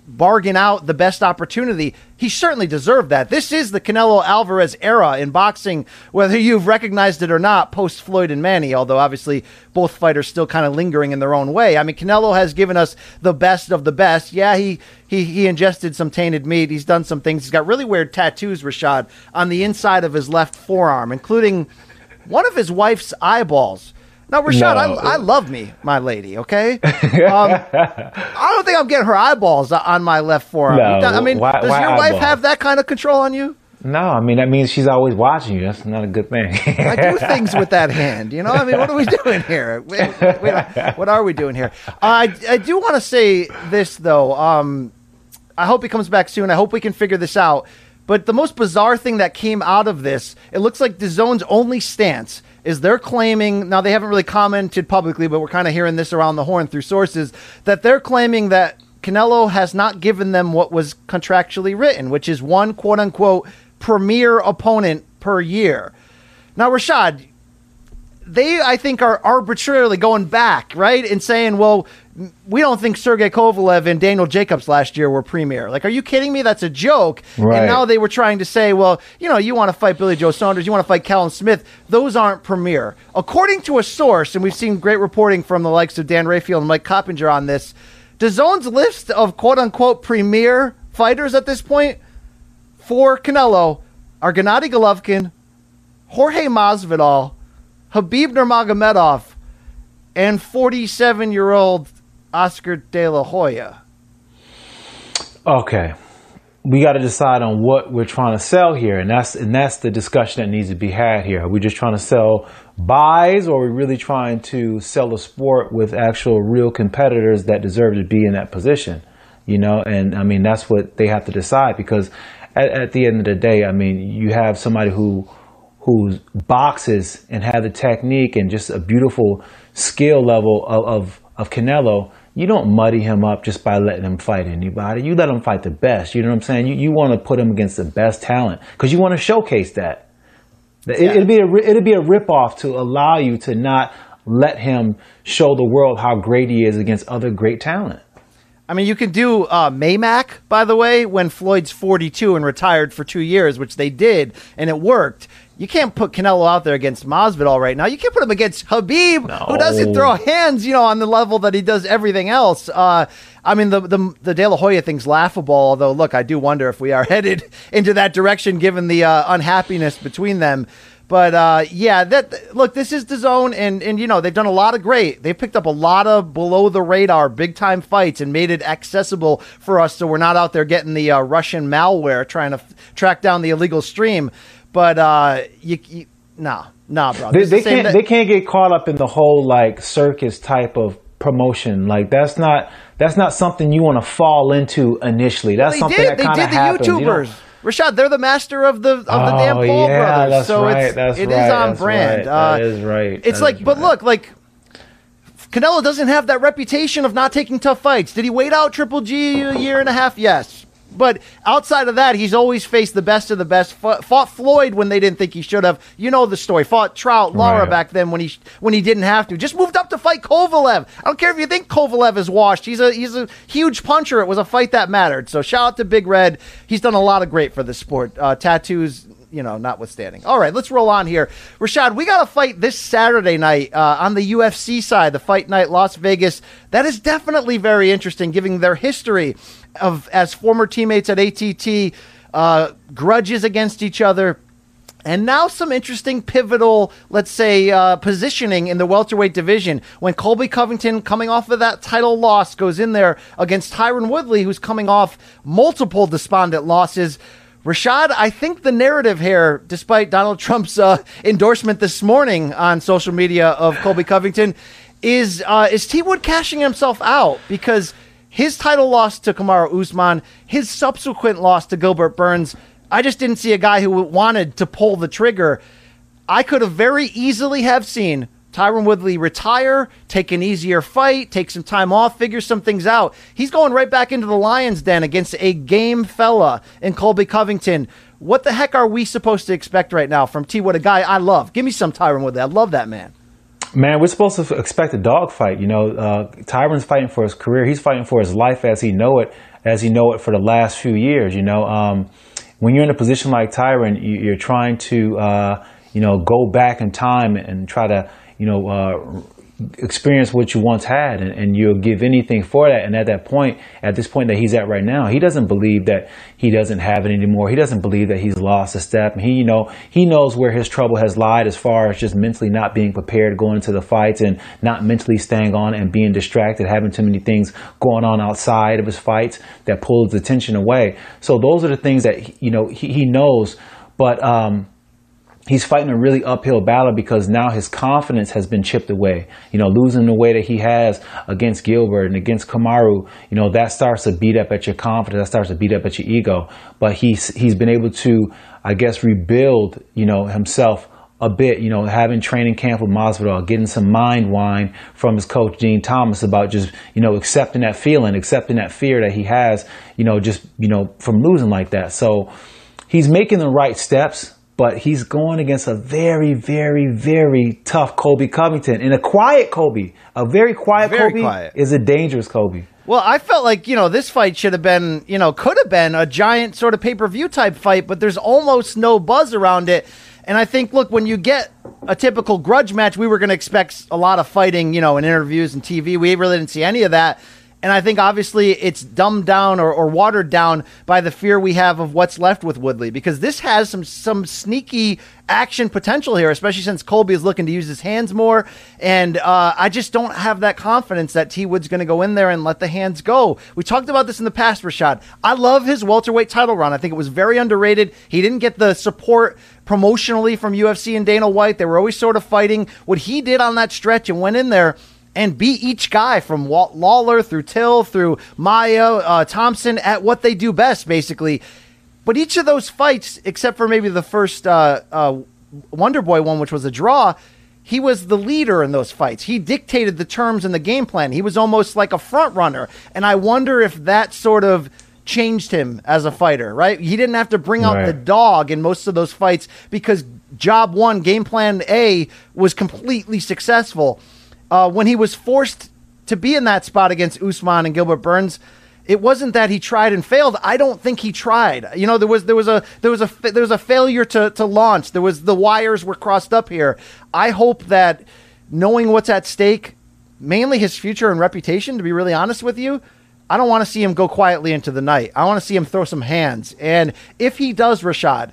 bargain out the best opportunity. He certainly deserved that. This is the Canelo Alvarez era in boxing, whether you've recognized it or not, post Floyd and Manny, although obviously both fighters still kind of lingering in their own way. I mean, Canelo has given us the best of the best. Yeah, he, he, he ingested some tainted meat. He's done some things. He's got really weird tattoos, Rashad, on the inside of his left forearm, including one of his wife's eyeballs. Now, Rashad, no. I, I love me, my lady, okay? Um, I don't think I'm getting her eyeballs on my left forearm. No, I mean, why, does why your wife eyeballs? have that kind of control on you? No, I mean, that means she's always watching you. That's not a good thing. I do things with that hand, you know? I mean, what are we doing here? Wait, wait, what are we doing here? Uh, I, I do want to say this, though. Um, I hope he comes back soon. I hope we can figure this out. But the most bizarre thing that came out of this, it looks like DAZN's only stance is they're claiming, now they haven't really commented publicly, but we're kind of hearing this around the horn through sources, that they're claiming that Canelo has not given them what was contractually written, which is one quote-unquote premier opponent per year. Now, Rashad, they, I think, are arbitrarily going back, right, and saying, well, we don't think Sergey Kovalev and Daniel Jacobs last year were premier. Like, are you kidding me? That's a joke. Right. And now they were trying to say, well, you know, you want to fight Billy Joe Saunders, you want to fight Callum Smith. Those aren't premier. According to a source, and we've seen great reporting from the likes of Dan Rayfield and Mike Coppinger on this, DAZN's list of quote-unquote premier fighters at this point for Canelo are Gennady Golovkin, Jorge Masvidal, Khabib Nurmagomedov, and forty-seven-year-old Oscar De La Hoya. Okay, we got to decide on what we're trying to sell here, and that's and that's the discussion that needs to be had here. Are we just trying to sell buys, or are we really trying to sell a sport with actual real competitors that deserve to be in that position? You know, and I mean, that's what they have to decide, because at, at the end of the day, I mean, you have somebody who who boxes and have the technique and just a beautiful skill level of, of, of Canelo. You don't muddy him up just by letting him fight anybody. You let him fight the best. You know what I'm saying? You, you want to put him against the best talent because you want to showcase that. It, yeah. It'll be a, it'll be a ripoff to allow you to not let him show the world how great he is against other great talent. I mean, you can do uh, Maymac, by the way, when Floyd's forty-two and retired for two years, which they did, and it worked. You can't put Canelo out there against Masvidal right now. You can't put him against Khabib, no. who doesn't throw hands, you know, on the level that he does everything else. Uh, I mean, the, the the De La Hoya thing's laughable, although, look, I do wonder if we are headed into that direction given the uh, unhappiness between them. But, uh, yeah, that look, this is DAZN, and, and, you know, they've done a lot of great. They've picked up a lot of below-the-radar, big-time fights and made it accessible for us so we're not out there getting the uh, Russian malware trying to f- track down the illegal stream. But, uh, you, you nah, nah, bro. They, they, the can't, that- they can't get caught up in the whole, like, circus type of promotion. Like, that's not that's not something you want to fall into initially. That's well, something did. that kind of happens. They did the YouTubers. You know? Rashad, they're the master of the of the oh, damn Paul yeah, brothers. That's so right, it's, that's it right, is on that's brand. Right, uh, that is right. It's that like, but right. look, like, Canelo doesn't have that reputation of not taking tough fights. Did he wait out Triple G a year and a half? Yes. But outside of that, he's always faced the best of the best. F- fought Floyd when they didn't think he should have. You know the story. Fought Trout, Lara right. back then when he when he didn't have to. Just moved up to fight Kovalev. I don't care if you think Kovalev is washed. He's a he's a huge puncher. It was a fight that mattered. So shout out to Big Red. He's done a lot of great for the sport. Uh, tattoos, you know, notwithstanding. All right, let's roll on here. Rashad, we got a fight this Saturday night uh, on the U F C side, the Fight Night Las Vegas. That is definitely very interesting, given their history of as former teammates at A T T, uh, grudges against each other, and now some interesting pivotal, let's say, uh, positioning in the welterweight division when Colby Covington, coming off of that title loss, goes in there against Tyron Woodley, who's coming off multiple despondent losses. Rashad, I think the narrative here, despite Donald Trump's uh, endorsement this morning on social media of Colby Covington, is uh, is T. Wood cashing himself out? Because his title loss to Kamaru Usman, his subsequent loss to Gilbert Burns, I just didn't see a guy who wanted to pull the trigger. I could have very easily have seen Tyron Woodley retire, take an easier fight, take some time off, figure some things out. He's going right back into the lion's den against a game fella in Colby Covington. What the heck are we supposed to expect right now from T. Wood, a guy I love? Give me some Tyron Woodley. I love that man. Man, we're supposed to expect a dogfight. You know, uh, Tyron's fighting for his career. He's fighting for his life as he know it, as he know it for the last few years. You know, um, when you're in a position like Tyron, you, you're trying to, uh, you know, go back in time and try to, you know, uh, experience what you once had, and, and you'll give anything for that. And at that point, at this point that he's at right now, he doesn't believe that he doesn't have it anymore. He doesn't believe that he's lost a step. And he, you know, he knows where his trouble has lied as far as just mentally not being prepared going into the fights and not mentally staying on and being distracted, having too many things going on outside of his fights that pull his attention away. So those are the things that, you know, he, he knows. But, um, he's fighting a really uphill battle because now his confidence has been chipped away. You know, losing the way that he has against Gilbert and against Kamaru, you know, that starts to beat up at your confidence. That starts to beat up at your ego. But he's he's been able to, I guess, rebuild, you know, himself a bit, you know, having training camp with Masvidal, getting some mind wine from his coach, Gene Thomas, about just, you know, accepting that feeling, accepting that fear that he has, you know, just, you know, from losing like that. So he's making the right steps. But he's going against a very, very, very tough Colby Covington. And a quiet Colby, a very quiet very Colby quiet. is a dangerous Colby. Well, I felt like, you know, this fight should have been, you know, could have been a giant sort of pay-per-view type fight, but there's almost no buzz around it. And I think, look, when you get a typical grudge match, we were going to expect a lot of fighting, you know, in interviews and T V. We really didn't see any of that. And I think obviously it's dumbed down or, or watered down by the fear we have of what's left with Woodley, because this has some some sneaky action potential here, especially since Colby is looking to use his hands more. And uh, I just don't have that confidence that T Wood's going to go in there and let the hands go. We talked about this in the past, Rashad. I love his welterweight title run. I think it was very underrated. He didn't get the support promotionally from U F C and Dana White. They were always sort of fighting. What he did on that stretch and went in there and beat each guy from Walt Lawler through Till, through Maya, uh, Thompson at what they do best, basically. But each of those fights, except for maybe the first uh, uh, Wonder Boy one, which was a draw, he was the leader in those fights. He dictated the terms and the game plan. He was almost like a front runner. And I wonder if that sort of changed him as a fighter, right? He didn't have to bring out right. the dog in most of those fights because job one, game plan A, was completely successful. Uh, when he was forced to be in that spot against Usman and Gilbert Burns, it wasn't that he tried and failed. I don't think he tried. You know, there was there was a there was a there was a failure to to launch. There was the wires were crossed up here. I hope that knowing what's at stake, mainly his future and reputation, to be really honest with you, I don't want to see him go quietly into the night. I want to see him throw some hands. And if he does, Rashad,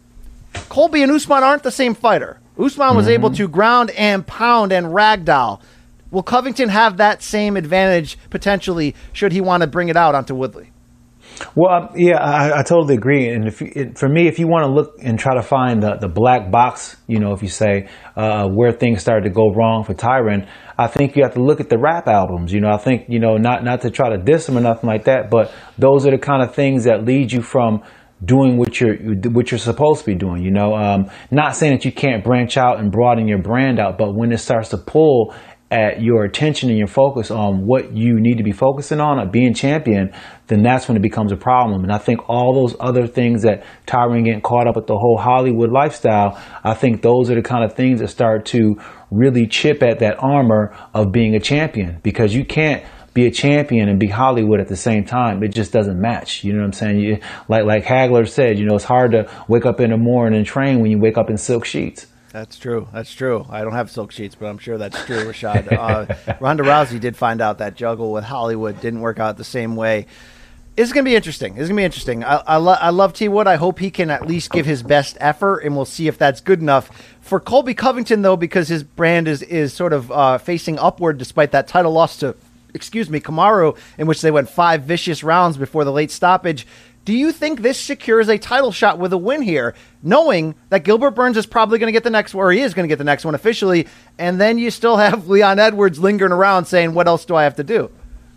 Colby and Usman aren't the same fighter. Usman was mm-hmm. able to ground and pound and ragdoll. Will Covington have that same advantage potentially should he want to bring it out onto Woodley? Well, yeah, I, I totally agree. And if it, for me, if you want to look and try to find the, the black box, you know, if you say uh, where things started to go wrong for Tyron, I think you have to look at the rap albums. You know, I think, you know, not, not to try to diss him or nothing like that, but those are the kind of things that lead you from doing what you're what you're supposed to be doing, you know. Um, not saying that you can't branch out and broaden your brand out, but when it starts to pull at your attention and your focus on what you need to be focusing on, on being champion, then that's when it becomes a problem. And I think all those other things that Tyron getting caught up with the whole Hollywood lifestyle, I think those are the kind of things that start to really chip at that armor of being a champion, because you can't be a champion and be Hollywood at the same time. It just doesn't match. You know what I'm saying? You, like like Hagler said, you know, it's hard to wake up in the morning and train when you wake up in silk sheets. That's true. That's true. I don't have silk sheets, but I'm sure that's true, Rashad. Uh, Ronda Rousey did find out that juggle with Hollywood didn't work out the same way. It's going to be interesting. It's going to be interesting. I, I, lo- I love T. Wood. I hope he can at least give his best effort, and we'll see if that's good enough. For Colby Covington, though, because his brand is, is sort of uh, facing upward despite that title loss to excuse me, Kamaru, in which they went five vicious rounds before the late stoppage. Do you think this secures a title shot with a win here, knowing that Gilbert Burns is probably going to get the next one, or he is going to get the next one officially, and then you still have Leon Edwards lingering around saying, what else do I have to do?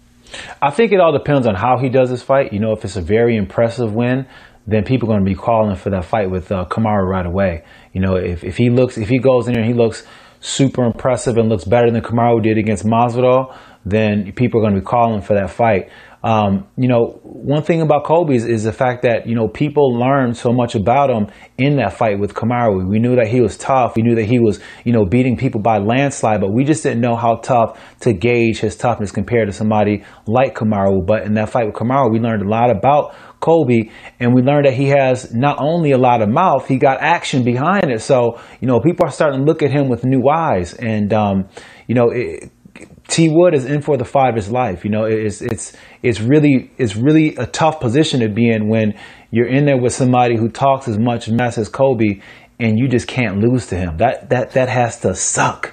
I think it all depends on how he does this fight. You know, if it's a very impressive win, then people are going to be calling for that fight with uh, Kamaru right away. You know, if, if he looks, if he goes in there and he looks super impressive and looks better than Kamaru did against Masvidal, then people are going to be calling for that fight. Um, you know, one thing about Colby is, is the fact that, you know, people learned so much about him in that fight with Kamaru. We knew that he was tough. We knew that he was, you know, beating people by landslide, but we just didn't know how tough to gauge his toughness compared to somebody like Kamaru. But in that fight with Kamaru, we learned a lot about Colby, and we learned that he has not only a lot of mouth, he got action behind it. So, you know, people are starting to look at him with new eyes. And, um, you know, it, T Wood is in for the fight of his life. You know, it's it's it's really it's really a tough position to be in when you're in there with somebody who talks as much mess as Colby, and you just can't lose to him. That that that has to suck.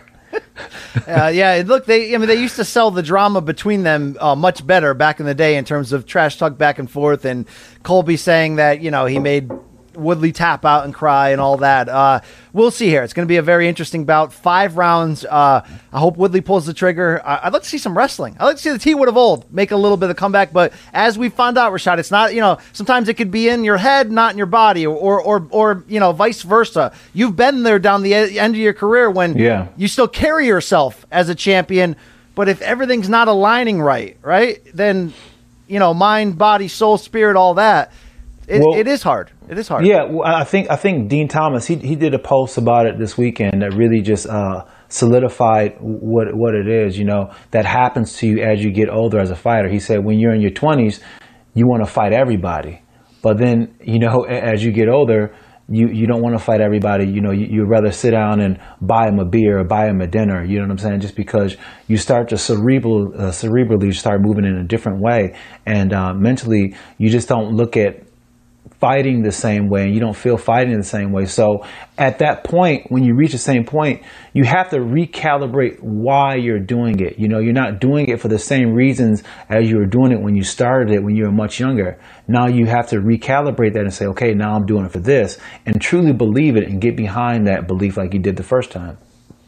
uh, yeah, look, they I mean they used to sell the drama between them uh, much better back in the day in terms of trash talk back and forth, and Colby saying that, you know, he made Woodley tap out and cry and all that. Uh, we'll see here. It's going to be a very interesting bout. Five rounds. Uh, I hope Woodley pulls the trigger. I- I'd like to see some wrestling. I'd like to see the T Wood of old make a little bit of comeback. But as we found out, Rashad, it's not, you know, sometimes it could be in your head, not in your body, or, or, or, or you know, vice versa. You've been there down the e- end of your career when yeah. you still carry yourself as a champion. But if everything's not aligning right, right, then, you know, mind, body, soul, spirit, all that, it, well, it is hard. It is hard. Yeah, well, I think I think Dean Thomas, he he did a post about it this weekend that really just uh, solidified what what it is, you know, that happens to you as you get older as a fighter. He said when you're in your twenties, you want to fight everybody. But then, you know, as you get older, you, you don't want to fight everybody. You know, you, you'd rather sit down and buy them a beer or buy them a dinner, you know what I'm saying? Just because you start to cerebral, uh, cerebrally start moving in a different way. And uh, mentally, you just don't look at fighting the same way, and you don't feel fighting the same way. So at that point, when you reach the same point, you have to recalibrate why you're doing it. You know, you're not doing it for the same reasons as you were doing it when you started it when you were much younger. Now you have to recalibrate that and say, okay, now I'm doing it for this, and truly believe it and get behind that belief like you did the first time.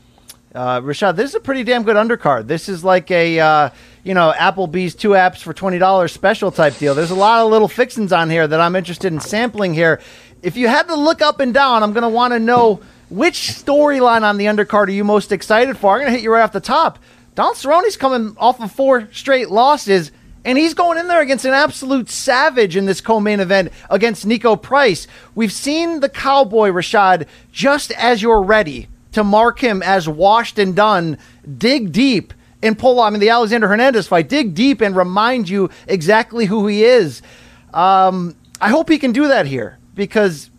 Uh, Rashad, this is a pretty damn good undercard. This is like a, uh, you know, Applebee's two apps for twenty dollars special type deal. There's a lot of little fixins on here that I'm interested in sampling here. If you had to look up and down, I'm going to want to know which storyline on the undercard are you most excited for. I'm going to hit you right off the top. Don Cerrone's coming off of four straight losses, and he's going in there against an absolute savage in this co-main event against Nico Price. We've seen the Cowboy, Rashad, just as you're ready to mark him as washed and done, dig deep and pull, I mean, the Alexander Hernandez fight, dig deep and remind you exactly who he is. Um, I hope he can do that here, because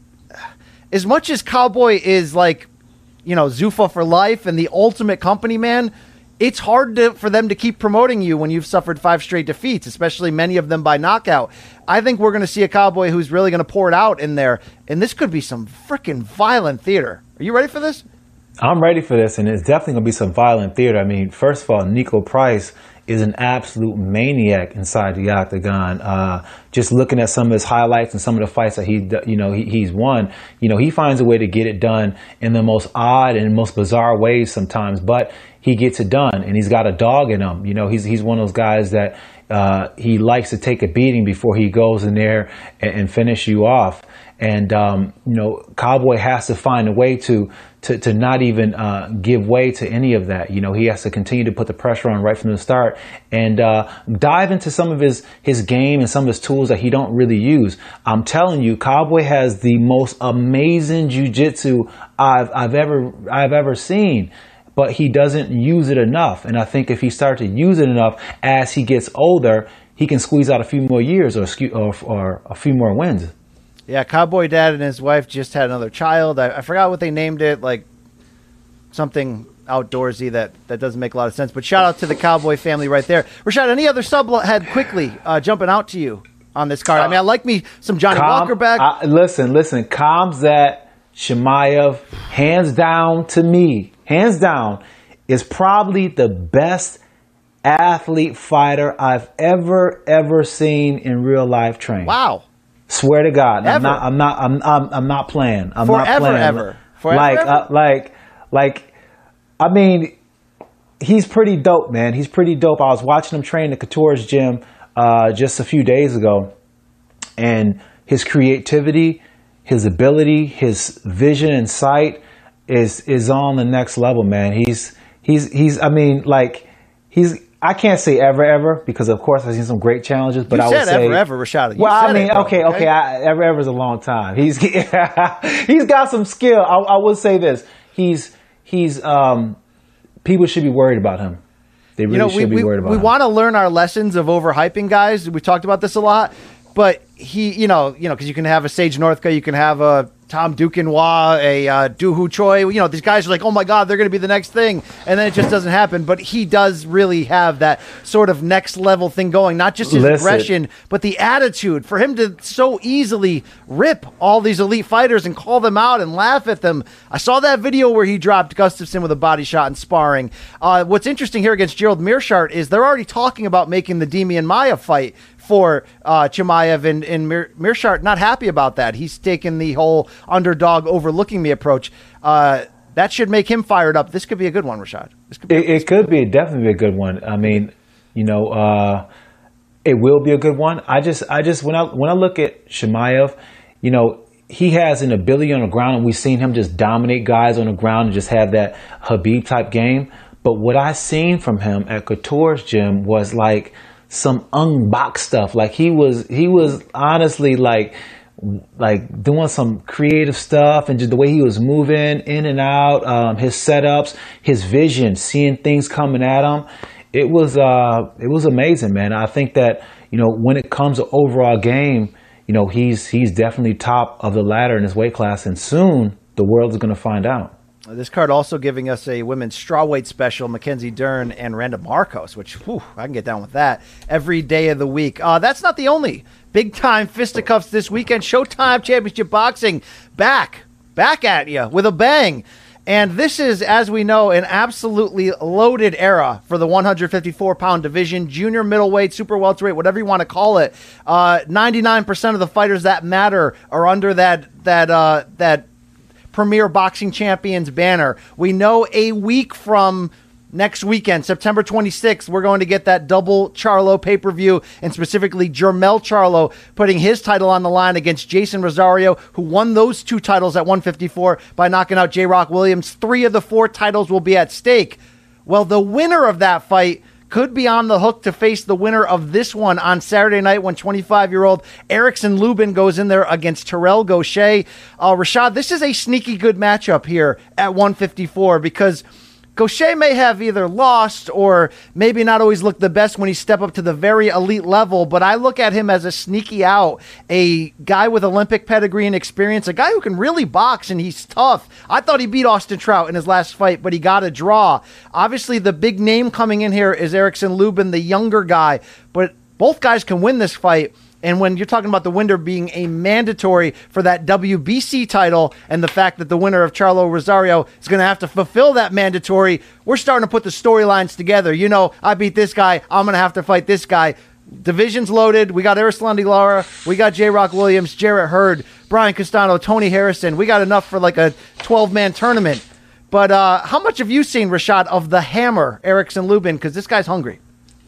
as much as Cowboy is like, you know, Zuffa for life and the ultimate company man, it's hard to, for them to keep promoting you when you've suffered five straight defeats, especially many of them by knockout. I think we're going to see a Cowboy who's really going to pour it out in there, and this could be some freaking violent theater. Are you ready for this? I'm ready for this, and it's definitely going to be some violent theater. I mean, first of all, Nico Price is an absolute maniac inside the octagon. Uh, just looking at some of his highlights and some of the fights that he, you know, he, he's won, you know, he finds a way to get it done in the most odd and most bizarre ways sometimes, but he gets it done, and he's got a dog in him. You know, he's he's one of those guys that uh, he likes to take a beating before he goes in there and, and finish you off. And, um, you know, Cowboy has to find a way to to, to not even uh, give way to any of that. You know, he has to continue to put the pressure on right from the start and uh, dive into some of his, his game and some of his tools that he don't really use. I'm telling you, Cowboy has the most amazing jiu-jitsu I've, I've ever I've ever seen. But he doesn't use it enough. And I think if he starts to use it enough as he gets older, he can squeeze out a few more years or, or, or a few more wins. Yeah, Cowboy Dad and his wife just had another child. I, I forgot what they named it, like something outdoorsy that, that doesn't make a lot of sense. But shout out to the Cowboy family right there. Rashad, any other subhead quickly uh, jumping out to you on this card? I mean, I like me some Johnny Com, Walker back. I, listen, listen, Khamzat Chimaev, hands down to me, hands down, is probably the best athlete fighter I've ever, ever seen in real life train. Wow. Swear to God, Ever. I'm not. I'm not. I'm. I'm, I'm not playing. I'm Forever, not playing. ever. Forever, like, ever? Uh, like, like. I mean, he's pretty dope, man. He's pretty dope. I was watching him train at Couture's gym uh, just a few days ago, and his creativity, his ability, his vision and sight is is on the next level, man. He's he's he's. I mean, like, he's. I can't say ever, ever, because of course I've seen some great challenges. But you I said would say ever, ever, Rashad. You well, said I mean, it, though, okay, okay, I, ever, ever is a long time. He's he's got some skill. I, I would say this: he's he's um, people should be worried about him. They really you know, should we, be worried about we him. We want to learn our lessons of overhyping guys. We talked about this a lot, but he, you know, you know, because you can have a Sage Northcutt, you can have a Tom Duquesnoy, a uh, Doohoo Choi. You know, these guys are like, oh my God, they're going to be the next thing, and then it just doesn't happen. But he does really have that sort of next level thing going, not just his Listen. aggression, but the attitude. For him to so easily rip all these elite fighters and call them out and laugh at them. I saw that video where he dropped Gustafsson with a body shot in sparring. Uh, what's interesting here against Gerald Meerschaert is they're already talking about making the Demian Maia fight for uh, Chimaev, and, and Mir- Meerschaert not happy about that. He's taken the whole underdog overlooking me approach. Uh, that should make him fired up. This could be a good one, Rashad. This could be it, it could be definitely be a good one. I mean, you know, uh, it will be a good one. I just, I just when I when I look at Chimaev, you know, he has an ability on the ground, and we've seen him just dominate guys on the ground and just have that Khabib type game. But what I seen from him at Couture's gym was like some unboxed stuff. Like he was, he was honestly like, like doing some creative stuff, and just the way he was moving in and out, um, his setups, his vision, seeing things coming at him. It was, uh, it was amazing, man. I think that, you know, when it comes to overall game, you know, he's, he's definitely top of the ladder in his weight class, and soon the world is going to find out. This card also giving us a women's strawweight special, Mackenzie Dern and Randa Marcos, which whew, I can get down with that every day of the week. Uh, that's not the only big-time fisticuffs this weekend. Showtime Championship Boxing back, back at you with a bang. And this is, as we know, an absolutely loaded era for the one fifty-four pound division, junior middleweight, super welterweight, whatever you want to call it. Uh, ninety-nine percent of the fighters that matter are under that that uh, that Premier Boxing Champions banner. We know a week from next weekend, September twenty-sixth, we're going to get that double Charlo pay-per-view, and specifically Jermell Charlo putting his title on the line against Jason Rosario, who won those two titles at one fifty-four by knocking out J-Rock Williams. Three of the four titles will be at stake. Well, the winner of that fight could be on the hook to face the winner of this one on Saturday night when twenty-five-year-old Erickson Lubin goes in there against Terrell Gausha. Uh, Rashad, this is a sneaky good matchup here at one fifty-four, because Gausha may have either lost or maybe not always looked the best when he stepped up to the very elite level, but I look at him as a sneaky out, a guy with Olympic pedigree and experience, a guy who can really box, and he's tough. I thought he beat Austin Trout in his last fight, but he got a draw. Obviously, the big name coming in here is Erickson Lubin, the younger guy, but both guys can win this fight. And when you're talking about the winner being a mandatory for that W B C title, and the fact that the winner of Charlo Rosario is going to have to fulfill that mandatory, we're starting to put the storylines together. You know, I beat this guy, I'm going to have to fight this guy. Division's loaded. We got Erislandy Lara, we got J-Rock Williams, Jarrett Hurd, Brian Castano, Tony Harrison. We got enough for like a twelve-man tournament. But uh, how much have you seen, Rashad, of the hammer, Erickson Lubin? Because this guy's hungry.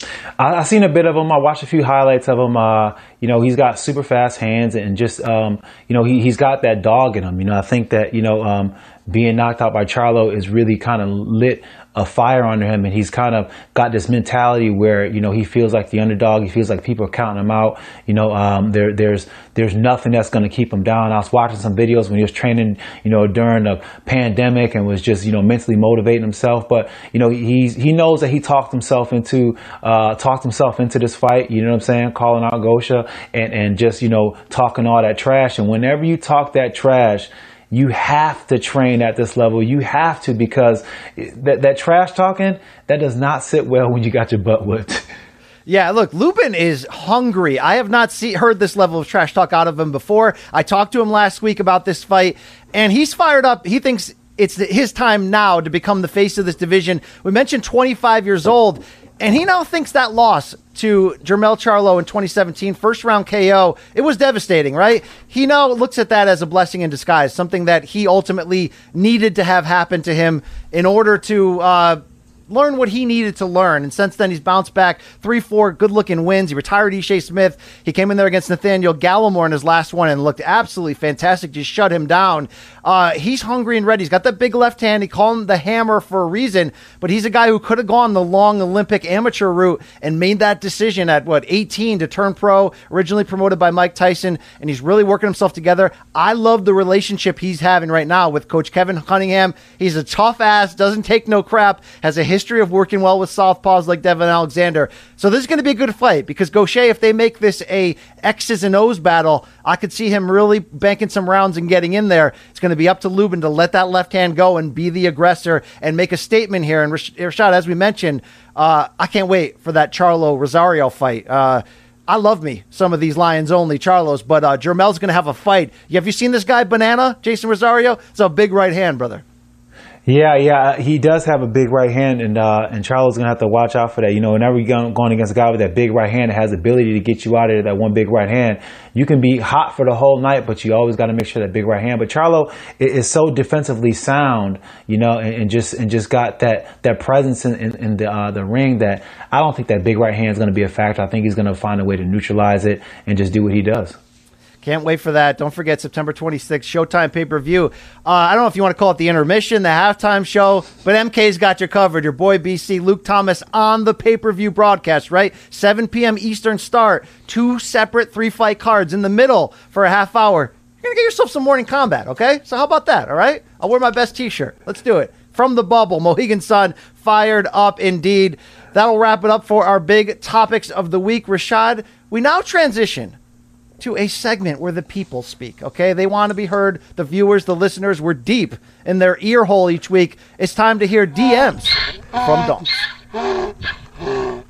I, I seen a bit of him. I watched a few highlights of him. Uh, you know, he's got super fast hands, and just, um, you know, he, he's got that dog in him. You know, I think that, you know, um, being knocked out by Charlo is really kind of lit a fire under him, and he's kind of got this mentality where, you know, he feels like the underdog. He feels like people are counting him out. You know, um, there, there's, there's nothing that's going to keep him down. I was watching some videos when he was training, you know, during the pandemic, and was just, you know, mentally motivating himself. But, you know, he's, he knows that he talked himself into, uh, talked himself into this fight. You know what I'm saying? Calling out Gausha and, and just, you know, talking all that trash. And whenever you talk that trash, you have to train at this level. You have to, because that, that trash talking, that does not sit well when you got your butt whipped. Yeah, look, Lubin is hungry. I have not see, heard this level of trash talk out of him before. I talked to him last week about this fight, and he's fired up. He thinks it's his time now to become the face of this division. We mentioned twenty-five years old, and he now thinks that loss to Jermell Charlo in twenty seventeen, first round K O, it was devastating, right? He now looks at that as a blessing in disguise, something that he ultimately needed to have happen to him in order to uh, learn what he needed to learn. And since then, he's bounced back three, four good-looking wins. He retired Ishai Smith. He came in there against Nathaniel Gallimore in his last one and looked absolutely fantastic. Just shut him down. Uh, he's hungry and ready. He's got that big left hand. He called him the hammer for a reason, but he's a guy who could have gone the long Olympic amateur route and made that decision at, what, eighteen to turn pro, originally promoted by Mike Tyson, and he's really working himself together. I love the relationship he's having right now with Coach Kevin Cunningham. He's a tough ass, doesn't take no crap, has a history of working well with southpaws like Devin Alexander. So this is going to be a good fight because Gaucher, if they make this a X's and O's battle, I could see him really banking some rounds and getting in there. It's going to be up to Lubin to let that left hand go and be the aggressor and make a statement here. And Rashad, as we mentioned, uh, I can't wait for that Charlo Rosario fight. Uh, I love me some of these Lions only Charlos, but uh, Jermel's going to have a fight. Have you seen this guy, Banana, Jason Rosario? It's a big right hand, brother. Yeah, yeah, he does have a big right hand, and uh, and Charlo's gonna have to watch out for that. You know, whenever you're going against a guy with that big right hand that has the ability to get you out of that one big right hand, you can be hot for the whole night, but you always got to make sure that big right hand. But Charlo is so defensively sound, you know, and, and just and just got that that presence in, in, in the uh, the ring that I don't think that big right hand is going to be a factor. I think he's going to find a way to neutralize it and just do what he does. Can't wait for that. Don't forget, September twenty-sixth, Showtime pay-per-view. Uh, I don't know if you want to call it the intermission, the halftime show, but M K's got you covered. Your boy B C, Luke Thomas, on the pay-per-view broadcast, right? seven p.m. Eastern start. Two separate three-fight cards in the middle for a half hour. You're going to get yourself some morning combat, okay? So how about that, all right? I'll wear my best T-shirt. Let's do it. From the bubble, Mohegan Sun, fired up indeed. That'll wrap it up for our big topics of the week. Rashad, we now transition to a segment where the people speak, okay? They want to be heard. The viewers, the listeners, we're deep in their ear hole each week. It's time to hear D Ms from Donks.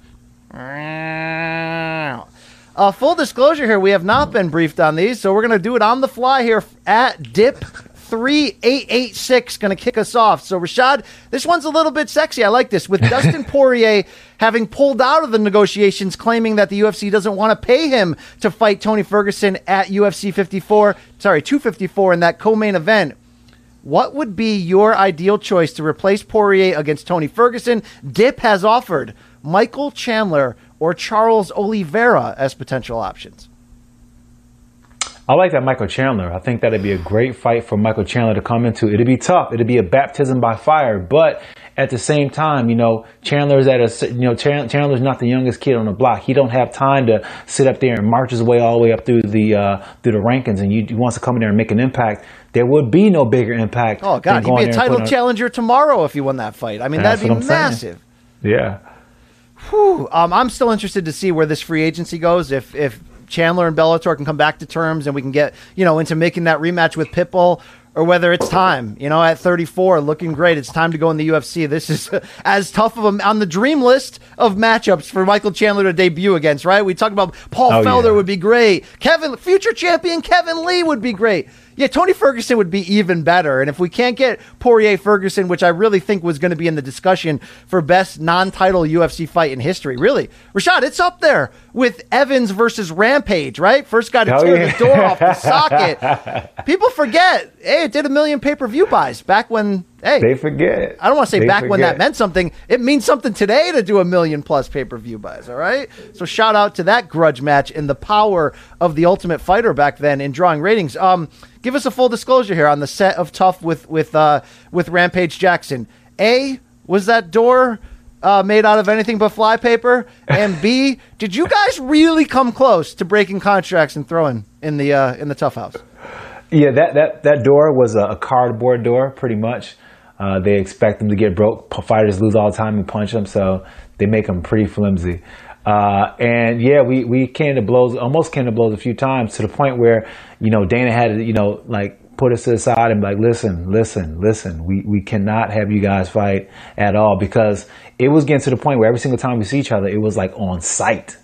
Uh, full disclosure here, we have not been briefed on these, so we're going to do it on the fly here at Dip three eight eight six, going to kick us off. So, Rashad, this one's a little bit sexy. I like this. With Dustin Poirier having pulled out of the negotiations, claiming that the U F C doesn't want to pay him to fight Tony Ferguson at U F C fifty-four, sorry, two fifty-four in that co-main event, what would be your ideal choice to replace Poirier against Tony Ferguson? Dip has offered Michael Chandler or Charles Oliveira as potential options. I like that Michael Chandler. I think that'd be a great fight for Michael Chandler to come into. It'd be tough. It'd be a baptism by fire. But at the same time, you know, Chandler's at a, you know, Chandler's not the youngest kid on the block. He don't have time to sit up there and march his way all the way up through the uh, through the rankings. And you, he wants to come in there and make an impact. There would be no bigger impact. Oh God, he'd be a title challenger tomorrow if he won that fight. I mean, that'd be massive. Yeah. Whew. Um, I'm still interested to see where this free agency goes. If if Chandler and Bellator can come back to terms and we can get, you know, into making that rematch with Pitbull, or whether it's time, you know, at thirty-four, looking great, it's time to go in the U F C. This is as tough of a, on the dream list of matchups for Michael Chandler to debut against, right? We talked about Paul oh, Felder yeah. would be great. Kevin, future champion Kevin Lee would be great. Yeah, Tony Ferguson would be even better. And if we can't get Poirier Ferguson, which I really think was going to be in the discussion for best non-title U F C fight in history, really, Rashad, it's up there with Evans versus Rampage, right? First guy to oh, tear yeah. the door off the socket. People forget, hey, it did a million pay-per-view buys back when, hey. They forget. I don't want to say they back forget. when that meant something. It means something today to do a million plus pay-per-view buys, all right? So shout out to that grudge match and the power of the Ultimate Fighter back then in drawing ratings. Um, give us a full disclosure here on the set of Tough with with uh, with Rampage Jackson. A, was that door uh, made out of anything but flypaper? And B, did you guys really come close to breaking contracts and throwing in the uh, in the Tough House? Yeah, that that that door was a, a cardboard door, pretty much. Uh, they expect them to get broke. Fighters lose all the time and punch them, so they make them pretty flimsy. Uh, and yeah, we, we came to blows, almost came to blows a few times, to the point where, you know, Dana had to, you know, like put us to the side and be like, listen, listen, listen, we, we cannot have you guys fight at all, because it was getting to the point where every single time we see each other, it was like on sight.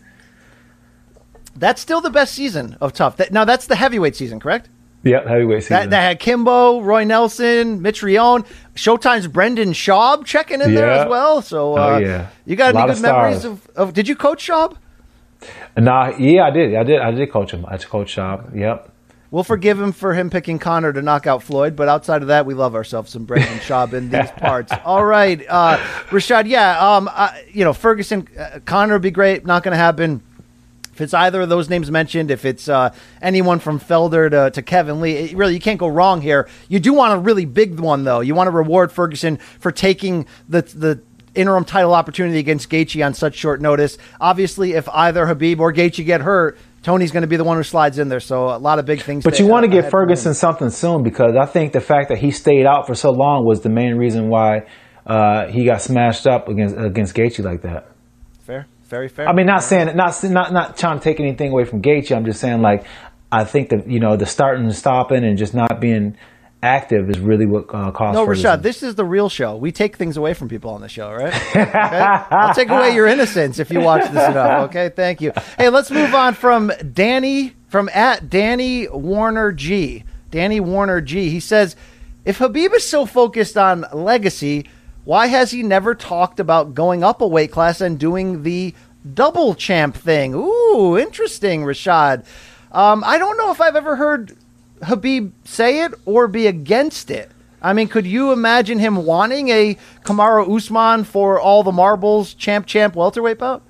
That's still the best season of Tough. That, now that's the heavyweight season, correct? Yep, heavyweight season. That, that had Kimbo, Roy Nelson, Mitch Rion, Showtime's Brendan Schaub checking in yeah. there as well. So uh, oh, yeah. you got any good of memories of, of? Did you coach Schaub? Nah, yeah, I did. I did. I did coach him. I coached Schaub. Yep. We'll forgive him for him picking Conor to knock out Floyd, but outside of that, we love ourselves some Brendan Schaub in these parts. All right, uh, Rashad, yeah, um, uh, you know, Ferguson, uh, Conor would be great, not going to happen. If it's either of those names mentioned, if it's uh, anyone from Felder to, to Kevin Lee, it, really, you can't go wrong here. You do want a really big one, though. You want to reward Ferguson for taking the the interim title opportunity against Gaethje on such short notice. Obviously, if either Khabib or Gaethje get hurt, Tony's going to be the one who slides in there, so a lot of big things. But you want to get Ferguson something soon, because I think the fact that he stayed out for so long was the main reason why uh, he got smashed up against against Gaethje like that. Fair, very fair. I mean, not saying not not not trying to take anything away from Gaethje. I'm just saying, like, I think that, you know, the starting and stopping and just not being active is really what uh, caused. No, Ferguson. Rashad, this is the real show. We take things away from people on the show, right? Okay? I'll take away your innocence if you watch this enough. Okay, thank you. Hey, let's move on from Danny, from at Danny Warner G. Danny Warner G. He says, if Khabib is so focused on legacy, why has he never talked about going up a weight class and doing the double champ thing? Ooh, interesting, Rashad. Um, I don't know if I've ever heard Khabib say it or be against it. I mean, could you imagine him wanting a Kamaru Usman for all the marbles champ champ welterweight bout?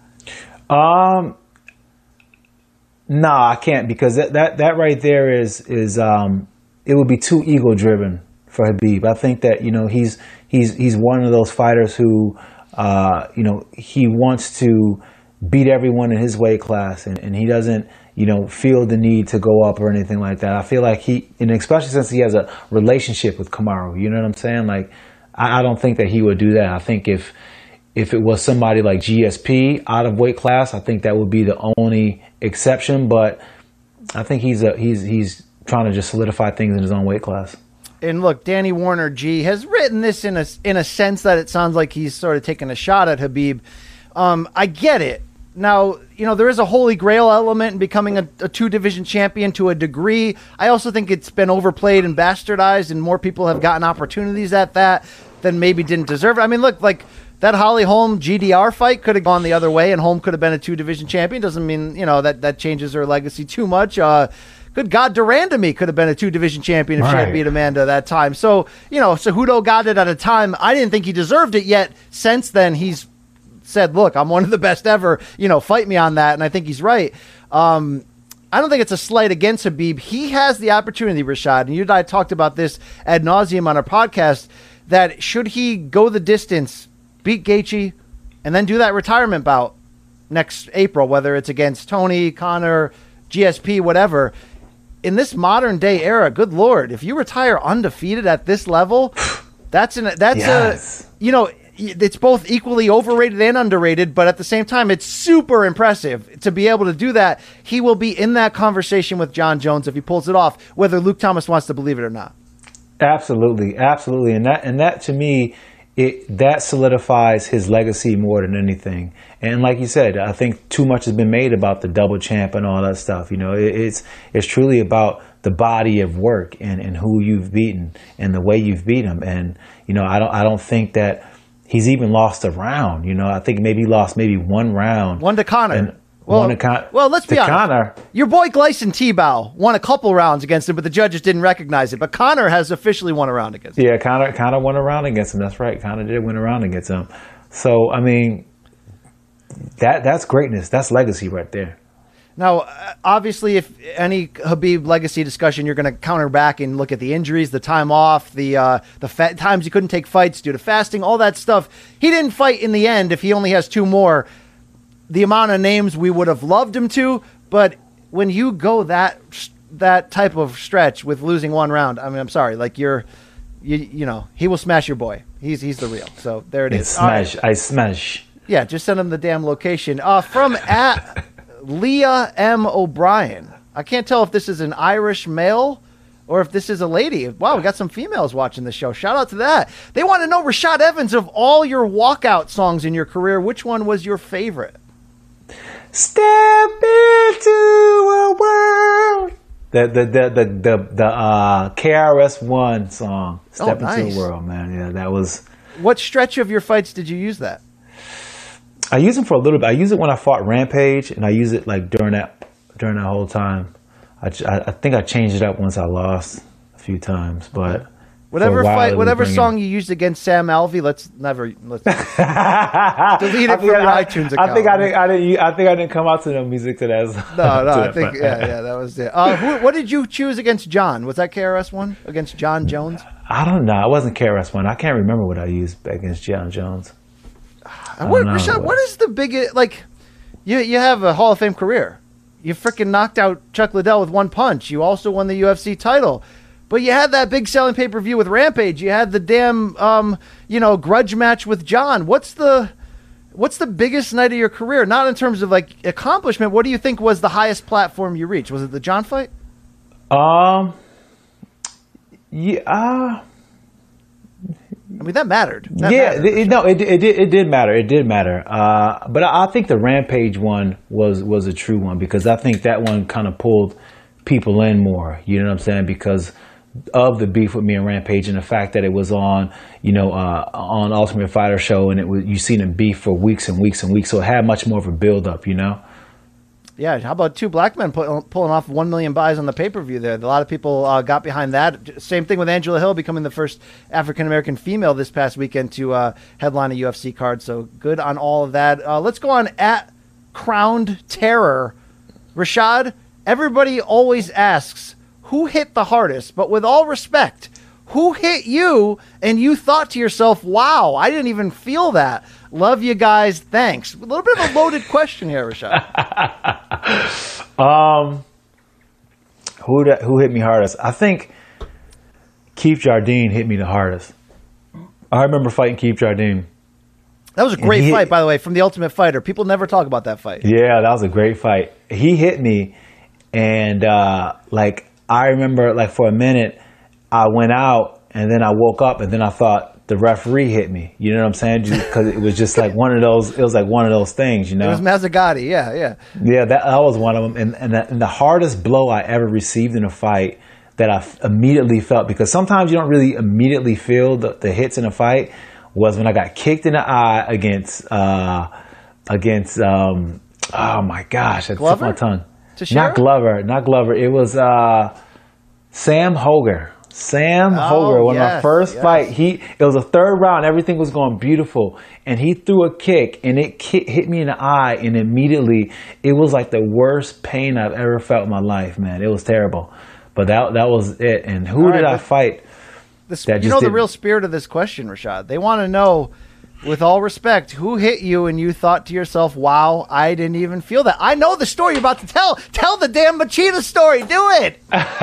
Um, no, nah, I can't, because that, that, that right there is is um, it would be too ego driven for Khabib. I think that, you know, he's he's he's one of those fighters who uh, you know, he wants to beat everyone in his weight class, and, and he doesn't, you know, feel the need to go up or anything like that. I feel like he, and especially since he has a relationship with Kamaru, you know what I'm saying? Like, I, I don't think that he would do that. I think if if it was somebody like G S P out of weight class, I think that would be the only exception. But I think he's a, he's he's trying to just solidify things in his own weight class. And look, Danny Warner G has written this in a in a sense that it sounds like he's sort of taking a shot at Khabib. Um, I get it. Now, you know, there is a holy grail element in becoming a, a two-division champion to a degree. I also think it's been overplayed and bastardized, and more people have gotten opportunities at that than maybe didn't deserve it. I mean, look, like that Holly Holm G D R fight could have gone the other way, and Holm could have been a two-division champion. Doesn't mean, you know, that, that changes her legacy too much. Uh, good God, Durandamy could have been a two-division champion if right. she had beat Amanda that time. So, you know, Cejudo got it at a time. I didn't think he deserved it yet. Since then, he's said, look, I'm one of the best ever, you know, fight me on that. And I think he's right. Um, I don't think it's a slight against Khabib. He has the opportunity, Rashad, and you and I talked about this ad nauseum on our podcast, that should he go the distance, beat Gaethje, and then do that retirement bout next April, whether it's against Tony, Conor, G S P, whatever, in this modern day era, good Lord, if you retire undefeated at this level, that's an, that's yes. a, you know, it's both equally overrated and underrated, but at the same time, it's super impressive to be able to do that. He will be in that conversation with John Jones if he pulls it off, whether Luke Thomas wants to believe it or not. Absolutely, absolutely, and that and that to me, it that solidifies his legacy more than anything. And like you said, I think too much has been made about the double champ and all that stuff. You know, it, it's it's truly about the body of work and, and who you've beaten and the way you've beat him. And you know, I don't I don't think that he's even lost a round. You know, I think maybe he lost maybe one round. One to Conor. And well, one to Con- well, let's be honest. Conor. Your boy Gleison Tebow won a couple rounds against him, but the judges didn't recognize it. But Conor has officially won a round against him. Yeah, Conor, Conor won a round against him. That's right. Conor did win a round against him. So, I mean, that that's greatness. That's legacy right there. Now, obviously, if any Khabib legacy discussion, you're going to counter back and look at the injuries, the time off, the uh, the fa- times he couldn't take fights due to fasting, all that stuff. He didn't fight in the end if he only has two more. The amount of names we would have loved him to, but when you go that that type of stretch with losing one round, I mean, I'm sorry, like you're, you you know, he will smash your boy. He's he's the real. So there it is. Smash, right. I smash. Yeah, just send him the damn location. Uh, from at Leah M. O'Brien. I can't tell if this is an Irish male or if this is a lady. Wow, we got some females watching the show. Shout out to that. They want to know, Rashad Evans, of all your walkout songs in your career, which one was your favorite? Step into a world. The the the the the, the uh, K R S One song. Step oh, nice. into a world, man. Yeah, that was. What stretch of your fights did you use that? I use it for a little bit. I use it when I fought Rampage, and I use it like during that during that whole time. I, I think I changed it up once I lost a few times, but whatever while, fight, whatever bringing... song you used against Sam Alvey, let's never let's delete it from your I, iTunes account. I think I didn't. I didn't. I think I didn't come out to no music to that. No, no. to I think that, yeah, yeah, that was it. Uh, who, what did you choose against John? Was that K R S One against John Jones? I don't know. I wasn't K R S One. I can't remember what I used against John Jones. What, Rashad, what is the biggest like? You you have a Hall of Fame career. You freaking knocked out Chuck Liddell with one punch. You also won the U F C title. But you had that big selling pay-per-view with Rampage. You had the damn, um, you know, grudge match with John. What's the what's the biggest night of your career? Not in terms of, like, accomplishment. What do you think was the highest platform you reached? Was it the John fight? Um, yeah. Uh, I mean, that mattered. That yeah, mattered, it, no, it, it, did, it did matter. It did matter. Uh, but I, I think the Rampage one was, was a true one because I think that one kind of pulled people in more. You know what I'm saying? Because of the beef with me and Rampage and the fact that it was on, you know, uh, on Ultimate Fighter show and it was, you seen him beef for weeks and weeks and weeks. So it had much more of a build up, you know? Yeah. How about two black men pull, pulling off one million buys on the pay-per-view there? A lot of people uh, got behind that. Same thing with Angela Hill becoming the first African-American female this past weekend to uh, headline a U F C card. So good on all of that. Uh, let's go on at Crowned Terror. Rashad, everybody always asks, who hit the hardest? But with all respect, who hit you and you thought to yourself, wow, I didn't even feel that. Love you guys. Thanks. A little bit of a loaded question here, Rashad. um, who, da, who hit me hardest? I think Keith Jardine hit me the hardest. I remember fighting Keith Jardine. That was a great he, fight, by the way, from The Ultimate Fighter. People never talk about that fight. Yeah, that was a great fight. He hit me, and uh, like I remember, like for a minute, I went out, and then I woke up, and then I thought the referee hit me. You know what I'm saying? Because it was just like one of those. It was like one of those things, you know. It was Mazzagatti, yeah, yeah. Yeah, that, that was one of them. And and the, and the hardest blow I ever received in a fight that I f- immediately felt, because sometimes you don't really immediately feel the, the hits in a fight, was when I got kicked in the eye against uh, against um, oh my gosh, it slipped my tongue. Teixeira? Not Glover, not Glover. It was uh, Sam Hoger. Sam oh, Hoger, one yes, of my first yes. fight. He it was a third round, everything was going beautiful, and he threw a kick, and it ki- hit me in the eye, and immediately it was like the worst pain I've ever felt in my life, man. It was terrible, but that that was it. And who All did right, I fight? This, you know the real spirit of this question, Rashad. They want to know, with all respect, who hit you and you thought to yourself, wow, I didn't even feel that. I know the story you're about to tell. Tell the damn Machida story. Do it.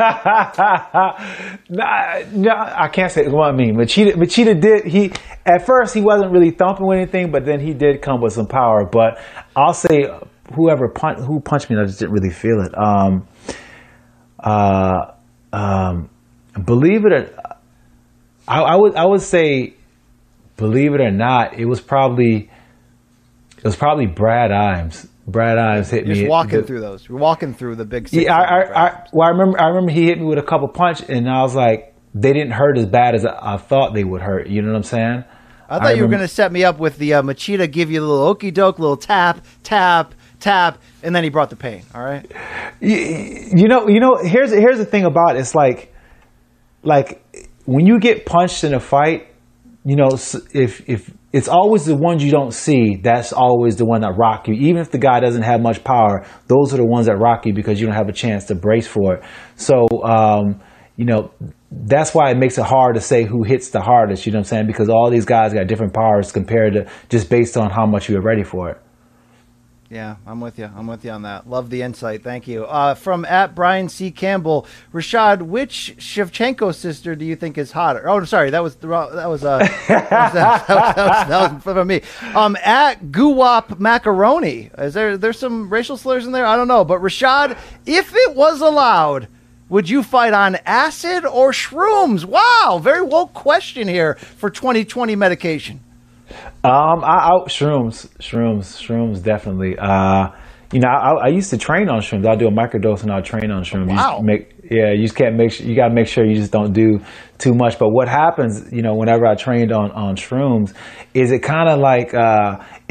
no, no, I can't say what I mean. Machida, Machida did, he, at first he wasn't really thumping with anything, but then he did come with some power. But I'll say whoever pun- who punched me, I just didn't really feel it. Um, uh, um, believe it or I, I would I would say, believe it or not, it was probably it was probably Brad Imes. Brad Imes hit You're me. Just walking the, through those. You're walking through the big. Six yeah, I, I, I, well, I remember I remember he hit me with a couple punch, and I was like, they didn't hurt as bad as I, I thought they would hurt. You know what I'm saying? I thought I you were going to set me up with the uh, Machida, give you a little okey doke, little tap, tap, tap, and then he brought the pain. All right. You, you know, you know. Here's here's the thing about it. It's like, like. When you get punched in a fight, you know, if if it's always the ones you don't see, that's always the one that rock you. Even if the guy doesn't have much power, those are the ones that rock you because you don't have a chance to brace for it. So, um, you know, that's why it makes it hard to say who hits the hardest, you know what I'm saying? Because all these guys got different powers compared to just based on how much you are ready for it. Yeah, I'm with you. I'm with you on that. Love the insight. Thank you. Uh, from at Brian C. Campbell, Rashad, which Shevchenko sister do you think is hotter? Oh, sorry, that was the wrong, that was uh that was, that was, that was, that was, that was from me. Um, at Guwap Macaroni, is there there's some racial slurs in there? I don't know, but Rashad, if it was allowed, would you fight on acid or shrooms? Wow, very woke question here for twenty twenty medication. Um, I, I shrooms, shrooms, shrooms, definitely. Uh, you know, I, I used to train on shrooms. I'll do a microdose and I'll train on shrooms. You Wow. make, yeah, you just can't make sure, you got to make sure you just don't do too much. But what happens, you know, whenever I trained on, on shrooms is it kind of like, uh, it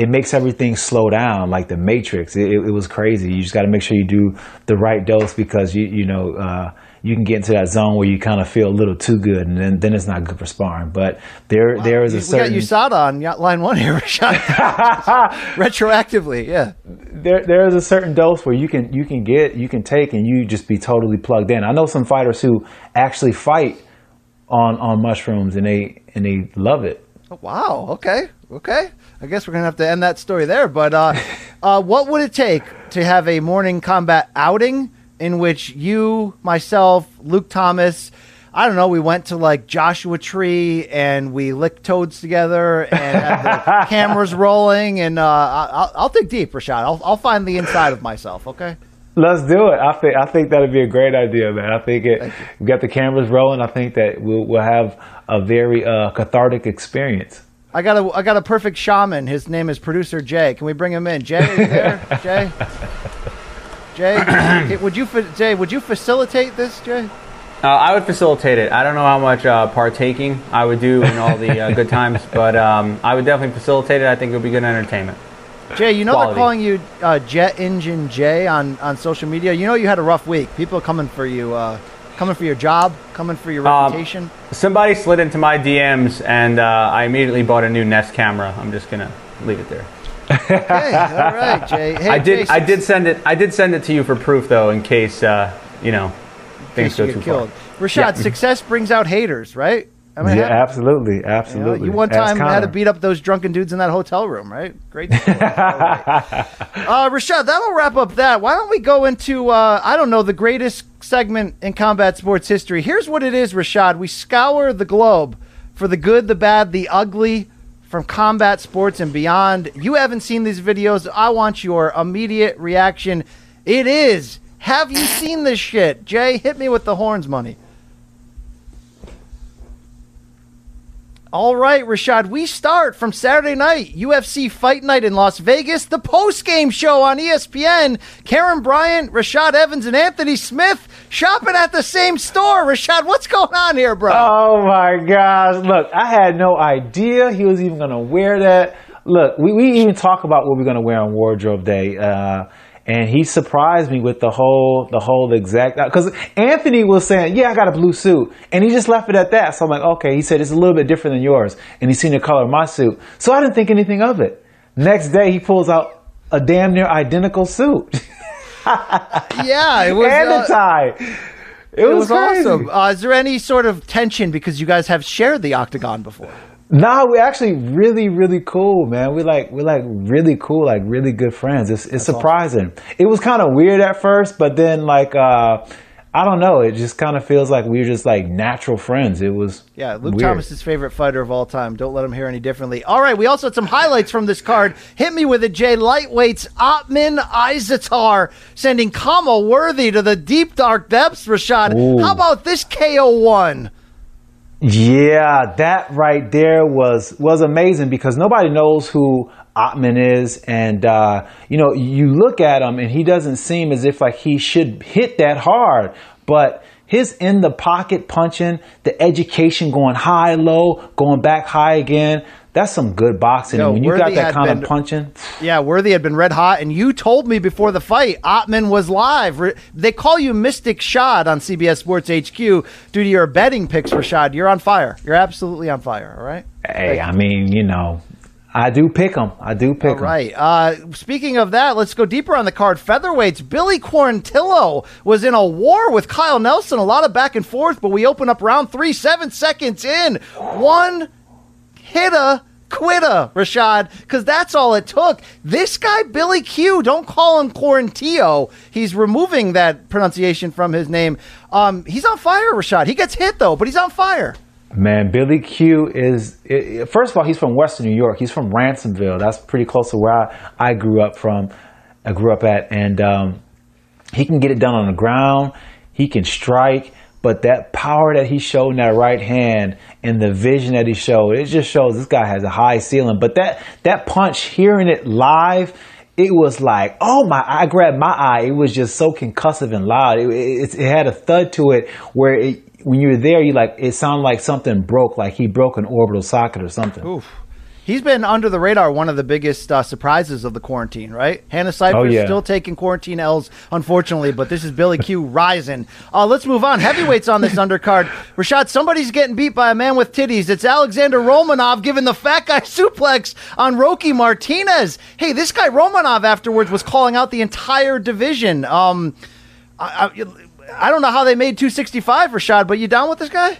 it makes everything slow down like the Matrix. It, it, it was crazy. You just got to make sure you do the right dose because you you know uh, you can get into that zone where you kind of feel a little too good, and then, then it's not good for sparring. But there wow. there is a we certain. We got U S A D A on line one here, Rashad. Retroactively, yeah. There there is a certain dose where you can you can get you can take and you just be totally plugged in. I know some fighters who actually fight on on mushrooms and they and they love it. Oh, wow. Okay. Okay. I guess we're gonna have to end that story there. But uh, uh, what would it take to have a morning combat outing in which you, myself, Luke Thomas, I don't know, we went to like Joshua Tree and we licked toads together and had the cameras rolling, and uh, I'll, I'll dig deep, Rashad. I'll, I'll find the inside of myself. Okay. Let's do it. I think I think that'd be a great idea, man. I think it. We got the cameras rolling. I think that we'll we'll have a very uh, cathartic experience. I got a I got a perfect shaman. His name is Producer Jay. Can we bring him in? Jay, are you there? Jay. Jay, would you Jay? Would you facilitate this, Jay? Uh, I would facilitate it. I don't know how much uh, partaking I would do in all the uh, good times, but um, I would definitely facilitate it. I think it would be good entertainment. Jay, you know Quality. They're calling you uh, Jet Engine Jay on, on social media. You know you had a rough week. People are coming for you, uh, coming for your job, coming for your um, reputation. Somebody slid into my D Ms, and uh, I immediately bought a new Nest camera. I'm just gonna leave it there. Okay, all right, Jay. Hey, I did. Jay, I did send it. I did send it to you for proof, though, in case uh, you know things go you too get killed. far. Rashad, Yeah. success brings out haters, right? I mean, yeah, how- absolutely, absolutely. You, know, you one time had to beat up those drunken dudes in that hotel room, right? Great story. uh, Rashad, that'll wrap up that. Why don't we go into, uh, I don't know, the greatest segment in combat sports history. Here's what it is, Rashad. We scour the globe for the good, the bad, the ugly from combat sports and beyond. You haven't seen these videos. I want your immediate reaction. It is, have you seen this shit? Jay, hit me with the horns money. All right, Rashad, we start from Saturday night, U F C Fight Night in Las Vegas, the post-game show on E S P N. Karen Bryant, Rashad Evans, and Anthony Smith shopping at the same store. Rashad, what's going on here, bro? Oh, my gosh. Look, I had no idea he was even going to wear that. Look, we, we even talk about what we're going to wear on Wardrobe Day. Uh, and he surprised me with the whole, the whole exact, because Anthony was saying, yeah, I got a blue suit. And he just left it at that. So I'm like, okay, he said, it's a little bit different than yours. And he's seen the color of my suit. So I didn't think anything of it. Next day, he pulls out a damn near identical suit. Yeah, it was. And uh, the tie. It, It was, was crazy. awesome. Uh, is there any sort of tension because you guys have shared the octagon before? No, we're actually really, really cool, man. We like we're like really cool, like really good friends. It's it's surprising. It was kind of weird at first, but then like uh, I don't know, it just kind of feels like we were just like natural friends. It was Yeah, Luke weird. Thomas's favorite fighter of all time. Don't let him hear any differently. All right, we also had some highlights from this card. Hit me with it, Jay. Lightweights Otman Izatar sending Kama Worthy to the deep dark depths. Rashad, Ooh. how about this K O one? Yeah, that right there was was amazing because nobody knows who Otman is, and uh, you know, you look at him and he doesn't seem as if like he should hit that hard, but his in the pocket punching, the education going high, low, going back high again. That's some good boxing. Yo, and when you Worthy got that had kind been- of punching, Yeah, Worthy had been red hot, and you told me before the fight Otman was live. Re- They call you Mystic Shad on C B S Sports H Q due to your betting picks, Rashad. You're on fire. You're absolutely on fire, all right? hey, I mean, you know, I do pick him. I do pick All him. right. Uh, speaking of that, let's go deeper on the card. Featherweights, Billy Quarantillo was in a war with Kyle Nelson. A lot of back and forth, but we open up round three, seven seconds in. One hitter, quitter, Rashad, because that's all it took. This guy, Billy Q, don't call him Quarantillo. He's removing that pronunciation from his name. Um, he's on fire, Rashad. He gets hit, though, but he's on fire. Man, Billy Q is, it, first of all, he's from Western New York. He's from Ransomville. That's pretty close to where I, I grew up from, I grew up at. And um, he can get it done on the ground. He can strike. But that power that he showed in that right hand and the vision that he showed, it just shows this guy has a high ceiling. But that, that punch, hearing it live, it was like, oh my, I grabbed my eye. It was just so concussive and loud. It, it, it had a thud to it where it, when you were there, you like, it sounded like something broke, like he broke an orbital socket or something. Oof. He's been under the radar, one of the biggest uh, surprises of the quarantine, right? Hannah Cypher Oh, yeah. still taking quarantine L's, unfortunately, but this is Billy Q rising. Uh, let's move on. Heavyweights on this undercard. Rashad, somebody's getting beat by a man with titties. It's Alexander Romanov giving the fat guy suplex on Rocky Martinez. Hey, this guy Romanov afterwards was calling out the entire division. Um, I, I, I don't know how they made two sixty-five, Rashad, but you down with this guy?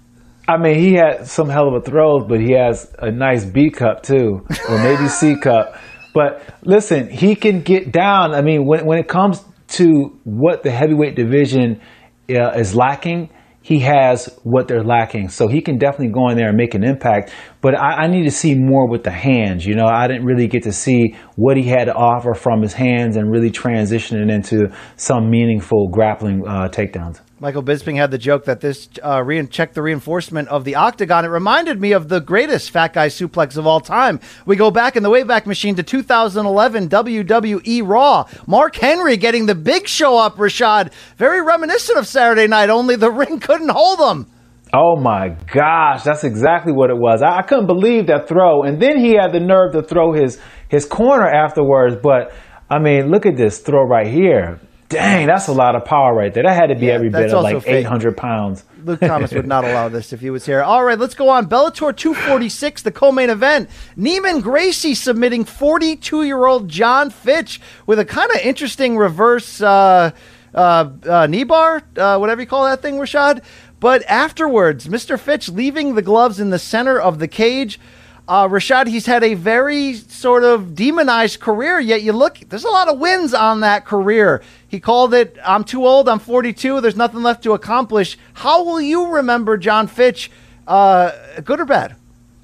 I mean, he had some hell of a throws, but he has a nice B cup too, or maybe C cup. But listen, he can get down. I mean, when when it comes to what the heavyweight division uh, is lacking, he has what they're lacking. So he can definitely go in there and make an impact. But I, I need to see more with the hands. You know, I didn't really get to see what he had to offer from his hands and really transition it into some meaningful grappling uh, takedowns. Michael Bisping had the joke that this uh, re- checked the reinforcement of the octagon. It reminded me of the greatest fat guy suplex of all time. We go back in the Wayback Machine to two thousand eleven W W E Raw. Mark Henry getting the big show up, Rashad. Very reminiscent of Saturday night, only the ring couldn't hold him. Oh my gosh, that's exactly what it was. I, I couldn't believe that throw. And then he had the nerve to throw his, his corner afterwards. But, I mean, look at this throw right here. Dang, that's a lot of power right there. That had to be Yeah, every that's bit of also like fake. eight hundred pounds. Luke Thomas would not allow this if he was here. All right, let's go on. Bellator two forty-six, the co-main event. Neiman Gracie submitting forty-two-year-old John Fitch with a kind of interesting reverse uh, uh, uh, knee bar, uh, whatever you call that thing, Rashad. But afterwards, Mister Fitch leaving the gloves in the center of the cage. Uh, Rashad, he's had a very sort of demonized career, yet you look, there's a lot of wins on that career. He called it, I'm too old, I'm forty-two, there's nothing left to accomplish. How will you remember John Fitch, uh, good or bad?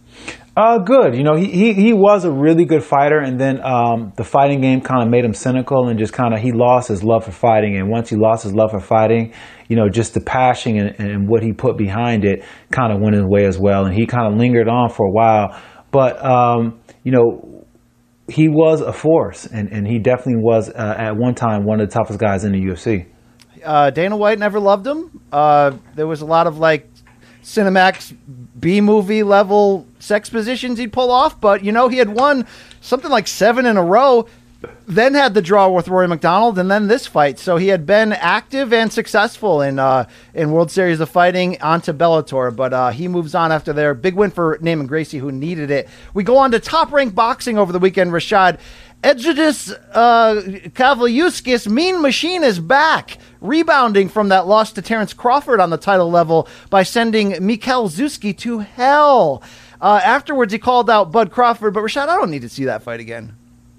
Uh, good. You know, he, he, he was a really good fighter, and then um, the fighting game kind of made him cynical and just kind of, he lost his love for fighting. And once he lost his love for fighting, you know, just the passion and, and what he put behind it kind of went his way as well. And he kind of lingered on for a while. But, um, you know, he was a force, and, and he definitely was, uh, at one time, one of the toughest guys in the U F C. Uh, Dana White never loved him. Uh, there was a lot of, like, Cinemax B-movie level sex positions he'd pull off, but, you know, he had won something like seven in a row, then had the draw with Rory McDonald, and then this fight. So he had been active and successful in uh, in World Series of Fighting onto Bellator, but uh, he moves on after their big win for Neiman Gracie, who needed it. We go on to Top Rank Boxing over the weekend, Rashad. Edgidus uh, Kavaliuskis, Mean Machine, is back, rebounding from that loss to Terrence Crawford on the title level by sending Mikhail Zuski to hell. Uh, afterwards, he called out Bud Crawford, but Rashad, I don't need to see that fight again.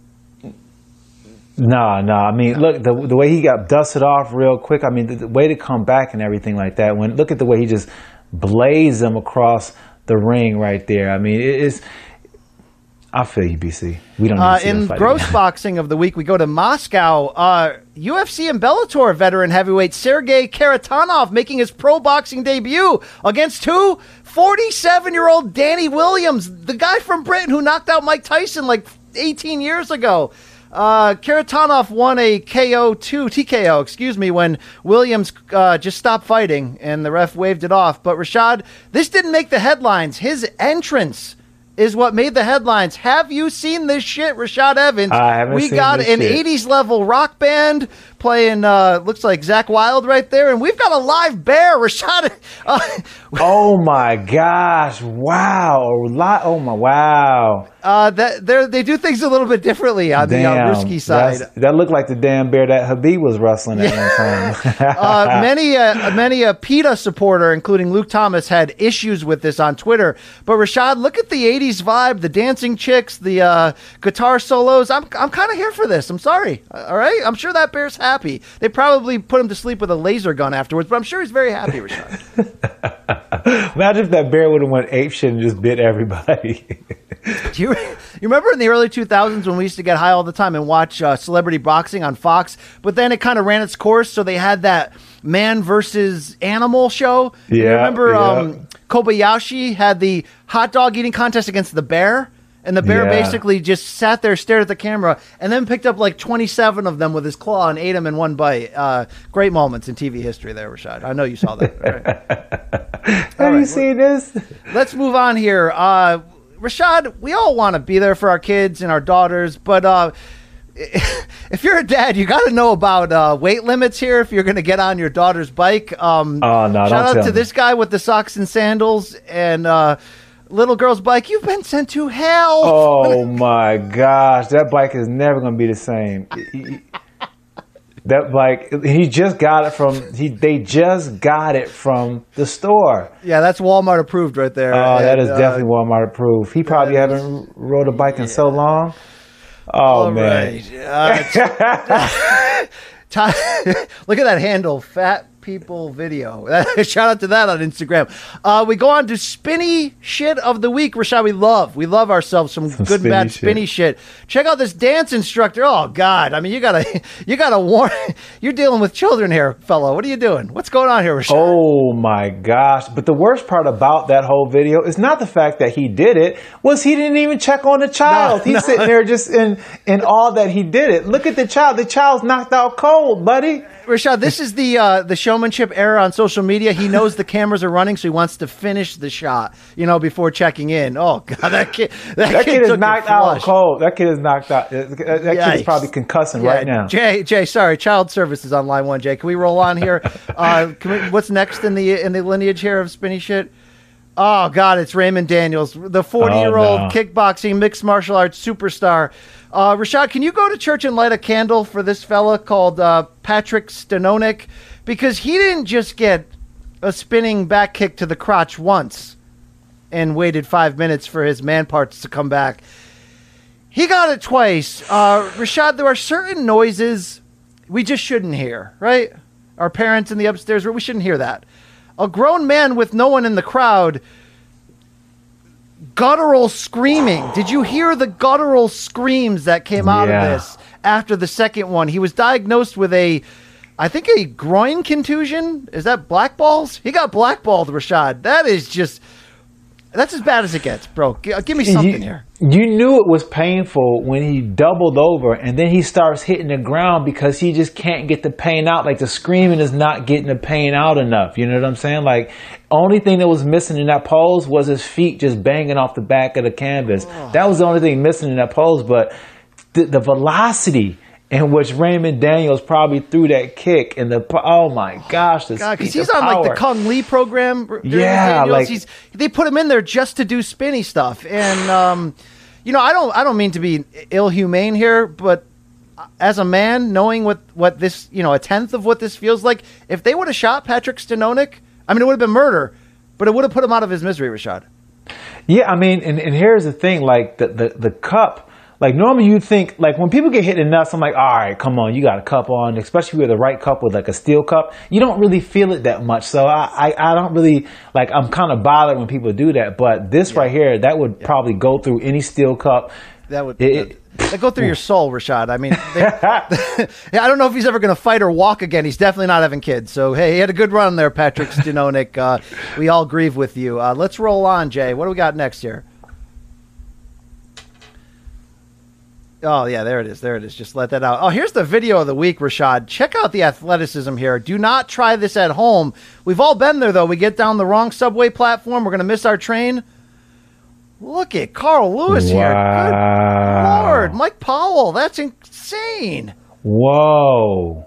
No, no. I mean, look, the the way he got dusted off real quick. I mean, the, the way to come back and everything like that. When look at the way he just blazed him across the ring right there. I mean, it is. I feel you, B C. We don't need Uh, to see in that fight gross again. boxing of the week, we go to Moscow. Uh, U F C and Bellator veteran heavyweight Sergey Karatanov making his pro boxing debut against who? forty-seven-year-old Danny Williams, the guy from Britain who knocked out Mike Tyson like eighteen years ago. Uh, Karatanov won a K O two, T K O, excuse me, when Williams uh, just stopped fighting and the ref waved it off. But Rashad, this didn't make the headlines. His entrance is what made the headlines. Have you seen this shit, Rashad Evans? I haven't we seen got this an shit. eighties level rock band playing, uh, looks like Zach Wilde right there, and we've got a live bear, Rashad. Uh, Oh my gosh! Wow! A lot. Oh my wow! uh, that they they do things a little bit differently on the uh, risky side. that's- That looked like the damn bear that Habib was wrestling at one time. uh, many uh, many a PETA supporter, including Luke Thomas, had issues with this on Twitter. But Rashad, look at the eighties vibe, the dancing chicks, the uh, guitar solos. I'm I'm kind of here for this. I'm sorry. Uh, All right, I'm sure that bear's happy. They probably put him to sleep with a laser gun afterwards, but I'm sure he's very happy, Rashad. Imagine if that bear would have went apeshit and just bit everybody. Do you, you remember in the early two thousands when we used to get high all the time and watch uh, celebrity boxing on Fox, but then it kind of ran its course, so they had that man versus animal show? You Yeah, remember yeah. um, Kobayashi had the hot dog eating contest against the bear? And the bear Yeah. basically just sat there, stared at the camera, and then picked up like twenty-seven of them with his claw and ate them in one bite. Uh, great moments in T V history there, Rashad. I know you saw that. Right? Have All you right, seen this? Let's move on here. Uh, Rashad, we all want to be there for our kids and our daughters, but uh, if you're a dad, you got to know about uh, weight limits here if you're going to get on your daughter's bike. Um, oh, no, shout out tell to me. this guy with the socks and sandals and uh, little girl's bike. You've been sent to hell. Oh, my gosh. That bike is never going to be the same. That bike, he just got it from, he. they just got it from the store. Yeah, that's Walmart approved right there. Oh, and, that is uh, definitely Walmart approved. He probably haven't rode a bike in so long. Oh, all man. Right. Uh, Ty- Look at that handle, Fat People Video. Shout out to that on Instagram. Uh, we go on to spinny shit of the week, Rashad. We love, we love ourselves some, some good spinny bad shit. spinny shit. Check out this dance instructor. Oh God, I mean, you gotta, you gotta warn. You're dealing with children here, fellow. What are you doing? What's going on here, Rashad? Oh my gosh! But the worst part about that whole video is not the fact that he did it. Was he didn't even check on the child? No, He's no. sitting there just in in all that he did it. Look at the child. The child's knocked out cold, buddy. Rashad, this is the uh, the showmanship era on social media. He knows the cameras are running, so he wants to finish the shot, you know, before checking in. Oh God, that kid, that, That kid, kid is took knocked it out flush. cold. That kid is knocked out. That that kid is Yikes. probably concussing Yeah, right now. Jay, Jay, sorry, child services on line one. Jay, can we roll on here? Uh, can we, what's next in the in the lineage here of spinny shit? Oh God, it's Raymond Daniels, the forty-year-old Oh, no. kickboxing mixed martial arts superstar. Uh, Rashad, can you go to church and light a candle for this fella called uh, Patrick Stanonik? Because he didn't just get a spinning back kick to the crotch once and waited five minutes for his man parts to come back. He got it twice. Uh, Rashad, there are certain noises we just shouldn't hear, right? Our parents in the upstairs room, we shouldn't hear that. A grown man with no one in the crowd, guttural screaming. Did you hear the guttural screams that came out Yeah. of this after the second one? He was diagnosed with a, I think, a groin contusion. Is that blackballs? He got blackballed, Rashad. That is just, that's as bad as it gets, bro. G- give me something you, here. You knew it was painful when he doubled over and then he starts hitting the ground because he just can't get the pain out. Like the screaming is not getting the pain out enough. You know what I'm saying? Like only thing that was missing in that pose was his feet just banging off the back of the canvas. Oh. That was the only thing missing in that pose. But the, the velocity in which Raymond Daniels probably threw that kick and the, oh my gosh, the God, because speed, he's the on power. like the Kung Lee program. Raymond Yeah, Daniels. like- he's they put him in there just to do spinny stuff, and um, you know, I don't, I don't mean to be ill-humane here, but as a man, knowing what what this, you know, a tenth of what this feels like, if they would have shot Patrick Stanonik, I mean, it would have been murder, but it would have put him out of his misery, Rashad. Yeah, I mean, and, and here's the thing, like the, the, the cup, like normally you'd think, like when people get hit in the nuts, I'm like, all right, come on, you got a cup on, especially with the right cup with like a steel cup. You don't really feel it that much. So I, I, I don't really, like I'm kind of bothered when people do that. But this Yeah. right here, that would yeah. probably go through any steel cup. That would it, it, that go through your soul, Rashad. I mean, they, I don't know if he's ever going to fight or walk again. He's definitely not having kids. So, hey, he had a good run there, Patrick Stanonik. Uh, we all grieve with you. Uh, let's roll on, Jay. What do we got next here? Oh, yeah, there it is. There it is. Just let that out. Oh, here's the video of the week, Rashad. Check out the athleticism here. Do not try this at home. We've all been there, though. We get down the wrong subway platform. We're going to miss our train. Look at Carl Lewis wow. here. Good Lord. Mike Powell. That's insane. Whoa.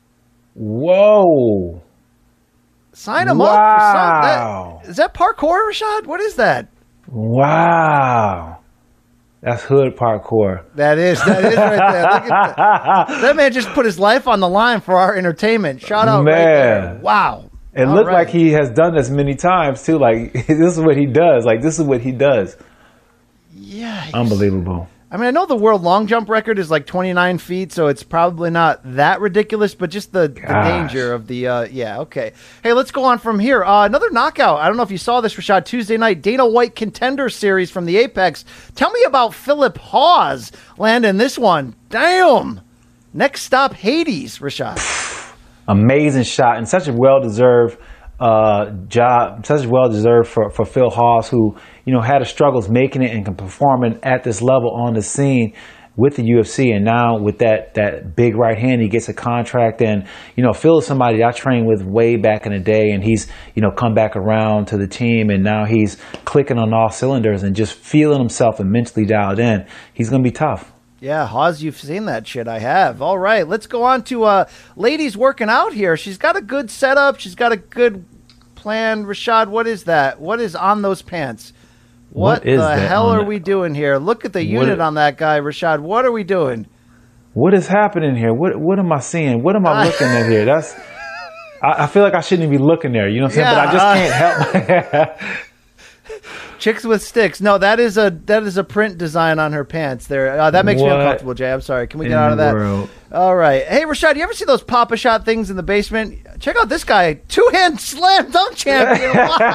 Whoa. Sign him wow. up for something. That, is that parkour, Rashad? What is that? Wow. That's hood parkour. That is. That is right there. Look at that. That man just put his life on the line for our entertainment. Shout out man. right there. Wow. It All looked right. like he has done this many times, too. Like, this is what he does. Like, this is what he does. Yikes. Unbelievable. I mean, I know the world long jump record is like twenty-nine feet, so it's probably not that ridiculous, but just the, the danger of the, uh, yeah, okay. Hey, let's go on from here. Uh, another knockout. I don't know if you saw this, Rashad, Tuesday night, Dana White Contender Series from the Apex. Tell me about Philip Hawes landing this one. Damn. Next stop, Hades, Rashad. Amazing shot and such a well-deserved uh, job, such well-deserved for, for Phil Hawes, who, you know, had a struggles making it and performing at this level on the scene. with the U F C, and now with that that big right hand, he gets a contract. And you know, Phil is somebody I trained with way back in the day, and he's you know come back around to the team, and now he's clicking on all cylinders and just feeling himself and mentally dialed in. He's gonna be tough. Yeah, Hawes, you've seen that shit. I have. All right, let's go on to uh, ladies working out here. She's got a good setup. She's got a good plan. Rashad, what is that? What is on those pants? What, What is the that hell on are the- we doing here? Look at the unit on that guy, Rashad. What are we doing? What is happening here? What what am I seeing? What am I looking at here? That's I, I feel like I shouldn't be looking there. You know what I'm saying? Yeah, but I just uh, can't help. Chicks with sticks. No, that is a that is a print design on her pants. There, uh, that makes me What uncomfortable, Jay. I'm sorry. Can we in get out of the that? world? All right. Hey, Rashad, you ever see those Papa Shot things in the basement? Check out this guy, two hand slam dunk champion.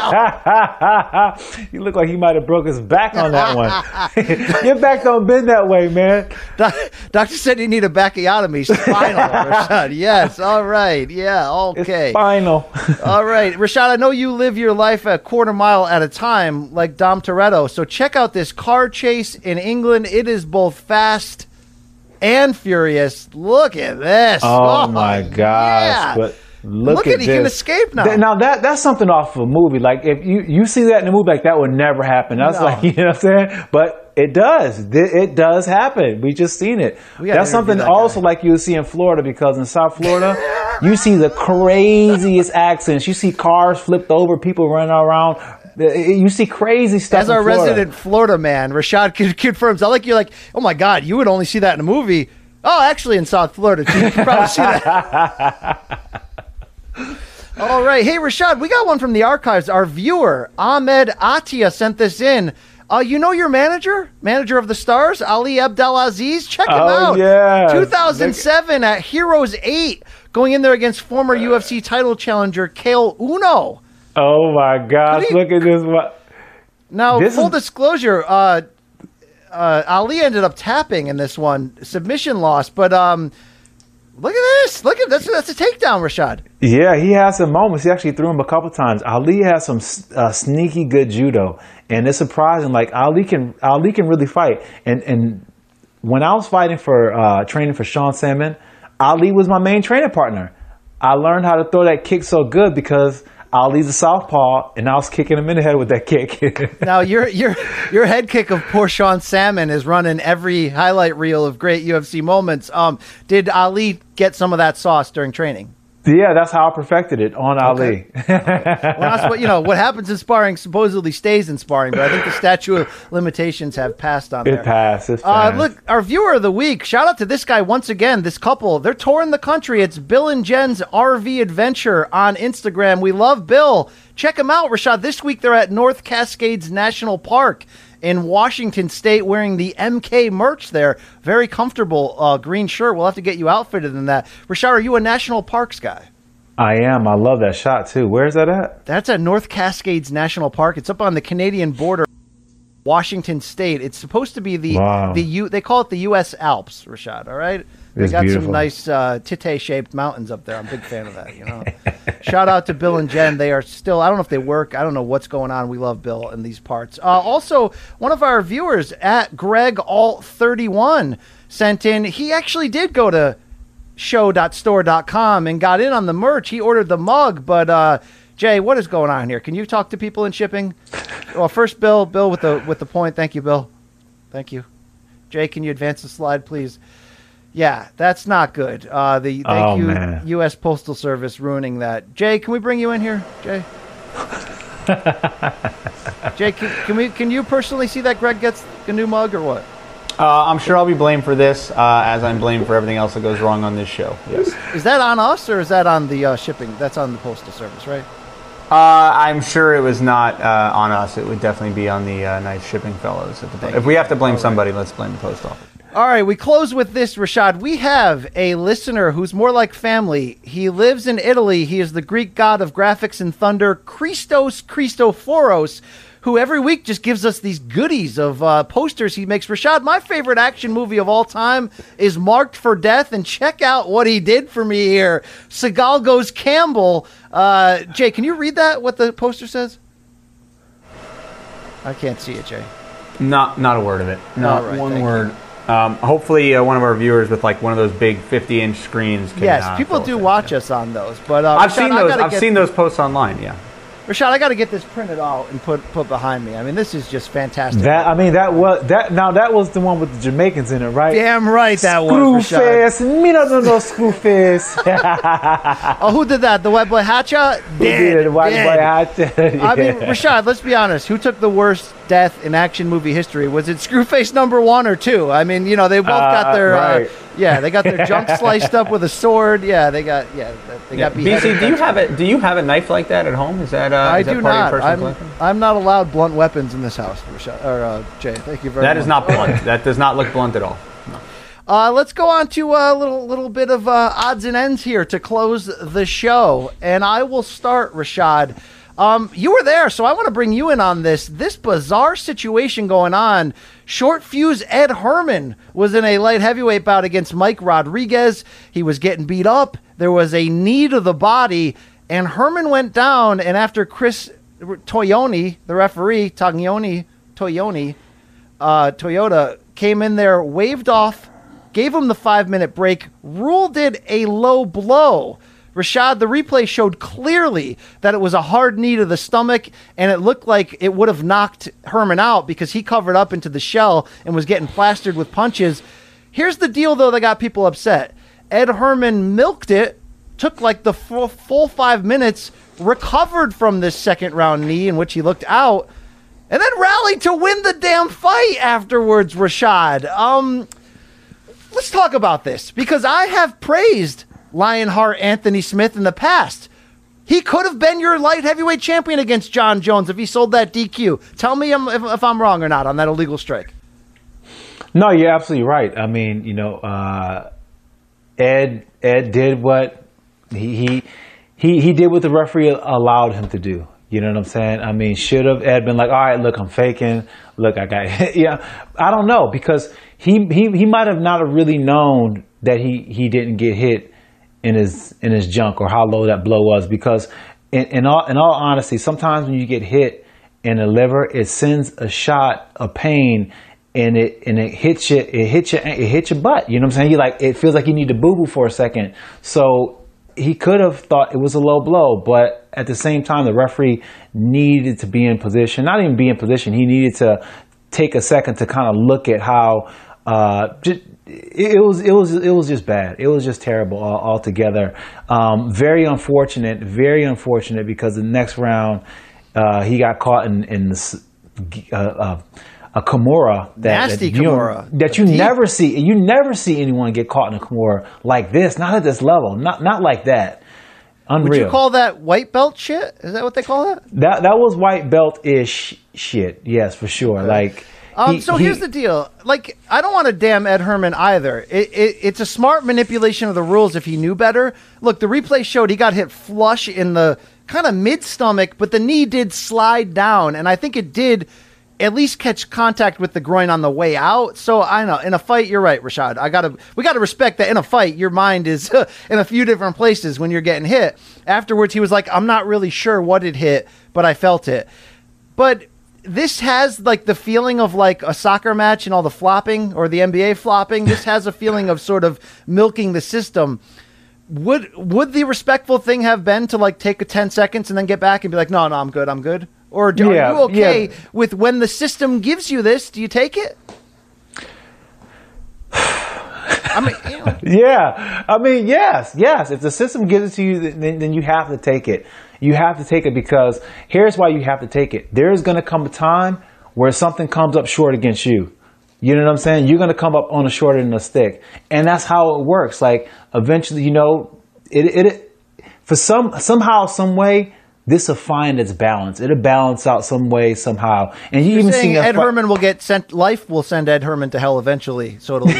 Wow. You look like he might have broke his back on that one. Your back don't bend that way, man. Doc- Doctor said you need a backiotomy. Spinal, Rashad. Yes. All right. Yeah. Okay. It's final. All right, Rashad, I know you live your life a quarter mile at a time like Dom Toretto, so check out this car chase in England. It is both fast and furious. Look at this. Oh, my gosh. yeah. But look, Look at at he this. can escape now. Th- Now that that's something off of a movie. Like if you, you see that in a movie, like that would never happen. That's No. like, you know what I'm saying? But it does. Th- It does happen. We just seen it. We gotta That's something interview that also guy. like you would see in Florida, because in South Florida, you see the craziest accidents. You see cars flipped over, people running around. You see crazy stuff. As in our Florida. resident Florida man, Rashad con- confirms. I like you like, oh my God, you would only see that in a movie. Oh, actually in South Florida, too. You can probably see that. All right. Hey, Rashad, we got one from the archives. Our viewer, Ahmed Atia, sent this in. Uh, you know your manager? Manager of the Stars, Ali Abdelaziz? Check him Oh, out. yeah. two thousand seven at Heroes eight, going in there against former U F C title challenger Kale Uno. Oh my gosh! Could he- Look at this. What? Now, This full is- disclosure, uh, uh, Ali ended up tapping in this one, submission loss. But um, look at this. Look at that's that's a takedown, Rashad. Yeah, he has some moments. He actually threw him a couple times. Ali has some uh, sneaky good judo, and it's surprising. Like Ali can, Ali can really fight. And and when I was fighting for uh, training for Sean Salmon, Ali was my main training partner. I learned how to throw that kick so good because Ali's a southpaw, and I was kicking him in the head with that kick. Now your your your head kick of poor Sean Salmon is running every highlight reel of great U F C moments. Um, did Ali get some of that sauce during training? Yeah, that's how I perfected it on Ali. Well, that's what, you know, what happens in sparring supposedly stays in sparring, but I think the statute of limitations have passed on there. It passed. It's Uh, fast. look, our viewer of the week, shout out to this guy once again, this couple. They're touring the country. It's Bill and Jen's R V Adventure on Instagram. We love Bill. Check them out, Rashad. This week they're at North Cascades National Park in Washington State wearing the M K merch there. Very comfortable uh, green shirt. We'll have to get you outfitted in that. Rashad, are you a national parks guy? I am. I love that shot too. Where's that at? That's at North Cascades National Park. It's up on the Canadian border, Washington State. It's supposed to be the Wow. the U. They call it the U S Alps, Rashad. All right, they It's got beautiful. some nice uh, tite-shaped mountains up there. I'm a big fan of that. You know, shout out to Bill and Jen. They are still. I don't know if they work. I don't know what's going on. We love Bill in these parts. Uh, also, one of our viewers at Greg Alt thirty-one sent in. He actually did go to show dot store dot com and got in on the merch. He ordered the mug, but uh, Jay, what is going on here? Can you talk to people in shipping? Well, first, Bill, Bill with the with the point. Thank you, Bill. Thank you. Jay, can you advance the slide, please? Yeah, that's not good. Uh, the thank Oh, you, man. U S Postal Service, ruining that. Jay, can we bring you in here, Jay? Jay, can, can we? Can you personally see that Greg gets a new mug or what? Uh, I'm sure I'll be blamed for this, uh, as I'm blamed for everything else that goes wrong on this show. Yes. Is that on us or is that on the uh, shipping? That's on the Postal Service, right? Uh, I'm sure it was not uh, on us. It would definitely be on the uh, nice shipping fellows. At the Thank if we have to blame All right. somebody, let's blame the post office. All right, we close with this, Rashad. We have a listener who's more like family. He lives in Italy. He is the Greek god of graphics and thunder, Christos Christophoros, who every week just gives us these goodies of uh, posters he makes. Rashad, my favorite action movie of all time is Marked for Death, and check out what he did for me here. Seagal Goes Campbell. Uh, Jay, can you read that, what the poster says? I can't see it, Jay. Not, not a word of it. Not All right, one thank word. Um, hopefully, uh, one of our viewers with like one of those big fifty-inch screens. Can, yes, uh, people do it, watch yeah. us on those, but uh, I've Rashad, seen those. I've get, seen those posts online. Yeah. Rashad, I got to get this printed out and put put behind me. I mean, this is just fantastic. That I mean, that was that. Now that was the one with the Jamaicans in it, right? Damn right that Screw was. face, me no no no screw face. Oh, who did that? The white boy Hatcha? Who did it? White boy Hatcha. I mean, Rashad, let's be honest. Who took the worst death in action movie history? Was it Screwface number one or two? I mean, you know, they both Uh, got their right. uh, yeah, they got their junk sliced up with a sword. Yeah, they got yeah, they Yeah. got B beheaded. C, do you have a do you have a knife like that at home? Is that uh, I is that do part not. of your personal I'm, collection? I'm not allowed blunt weapons in this house, Rashad, or uh, Jay. Thank you very That much. is not blunt. That does not look blunt at all. Uh, let's go on to a little little bit of uh, odds and ends here to close the show, and I will start, Rashad. Um, you were there, so I want to bring you in on this. This bizarre situation going on. Short fuse Ed Herman was in a light heavyweight bout against Mike Rodriguez. He was getting beat up. There was a knee to the body, and Herman went down. And after Chris Toyoni, the referee, Taglioni, Toyoni, uh, Toyota, came in there, waved off, gave him the five-minute break, ruled it a low blow. Rashad, the replay showed clearly that it was a hard knee to the stomach, and it looked like it would have knocked Herman out because he covered up into the shell and was getting plastered with punches. Here's the deal, though, that got people upset. Ed Herman milked it, took like the full, full five minutes, recovered from this second-round knee in which he looked out, and then rallied to win the damn fight afterwards, Rashad. Um, let's talk about this, because I have praised Lionheart Anthony Smith in the past. He could have been your light heavyweight champion against John Jones if he sold that D Q. Tell me if, if I'm wrong or not on that illegal strike. No, you're absolutely right. I mean, you know, uh, Ed Ed did what he, he he he did what the referee allowed him to do. You know what I'm saying? I mean, should have Ed been like, all right, look, I'm faking. Look, I got hit. Yeah, I don't know, because he he he might have not have really known that he he didn't get hit in his in his junk, or how low that blow was, because in, in all in all honesty, sometimes when you get hit in the liver, it sends a shot of pain, and it and it hits you it hits you it hits your butt. You know what I'm saying? You like it feels like you need to boo boo for a second. So he could have thought it was a low blow, but at the same time, the referee needed to be in position. Not even be in position. He needed to take a second to kind of look at how. Uh, just, It was it was it was just bad. It was just terrible all, altogether. Um, very unfortunate, very unfortunate, because the next round uh, he got caught in in this, uh, uh, a Kimura that Nasty that you, Kimura. that you Deep. never see. You never see anyone get caught in a Kimura like this. Not at this level. Not not like that. Unreal. Would you call that white belt shit? Is that what they call that? That that was white belt ish shit. Yes, for sure. Okay. Like. Um, he, so he, here's the deal. Like, I don't want to damn Ed Herman either. It, it, it's a smart manipulation of the rules if he knew better. Look, the replay showed he got hit flush in the kind of mid-stomach, but the knee did slide down, and I think it did at least catch contact with the groin on the way out. So I know in a fight, you're right, Rashad. I gotta we gotta respect that in a fight, your mind is in a few different places when you're getting hit. Afterwards, he was like, I'm not really sure what it hit, but I felt it. But this has like the feeling of like a soccer match and all the flopping, or the N B A flopping. This has a feeling of sort of milking the system. Would would the respectful thing have been to like take a ten seconds and then get back and be like, no, no, I'm good, I'm good? Or do, Yeah, are you okay yeah. with when the system gives you this? Do you take it? I mean, you know. Yeah, I mean, yes, yes. If the system gives it to you, then, then you have to take it. You have to take it, because here's why you have to take it. There is going to come a time where something comes up short against you. You know what I'm saying? You're going to come up on a shorter than a stick, and that's how it works. Like eventually, you know, it it, it for some somehow, some way, this will find its balance. It'll balance out some way, somehow. And you You're even saying see Ed Herman will get sent. Life will send Ed Herman to hell eventually. So it'll.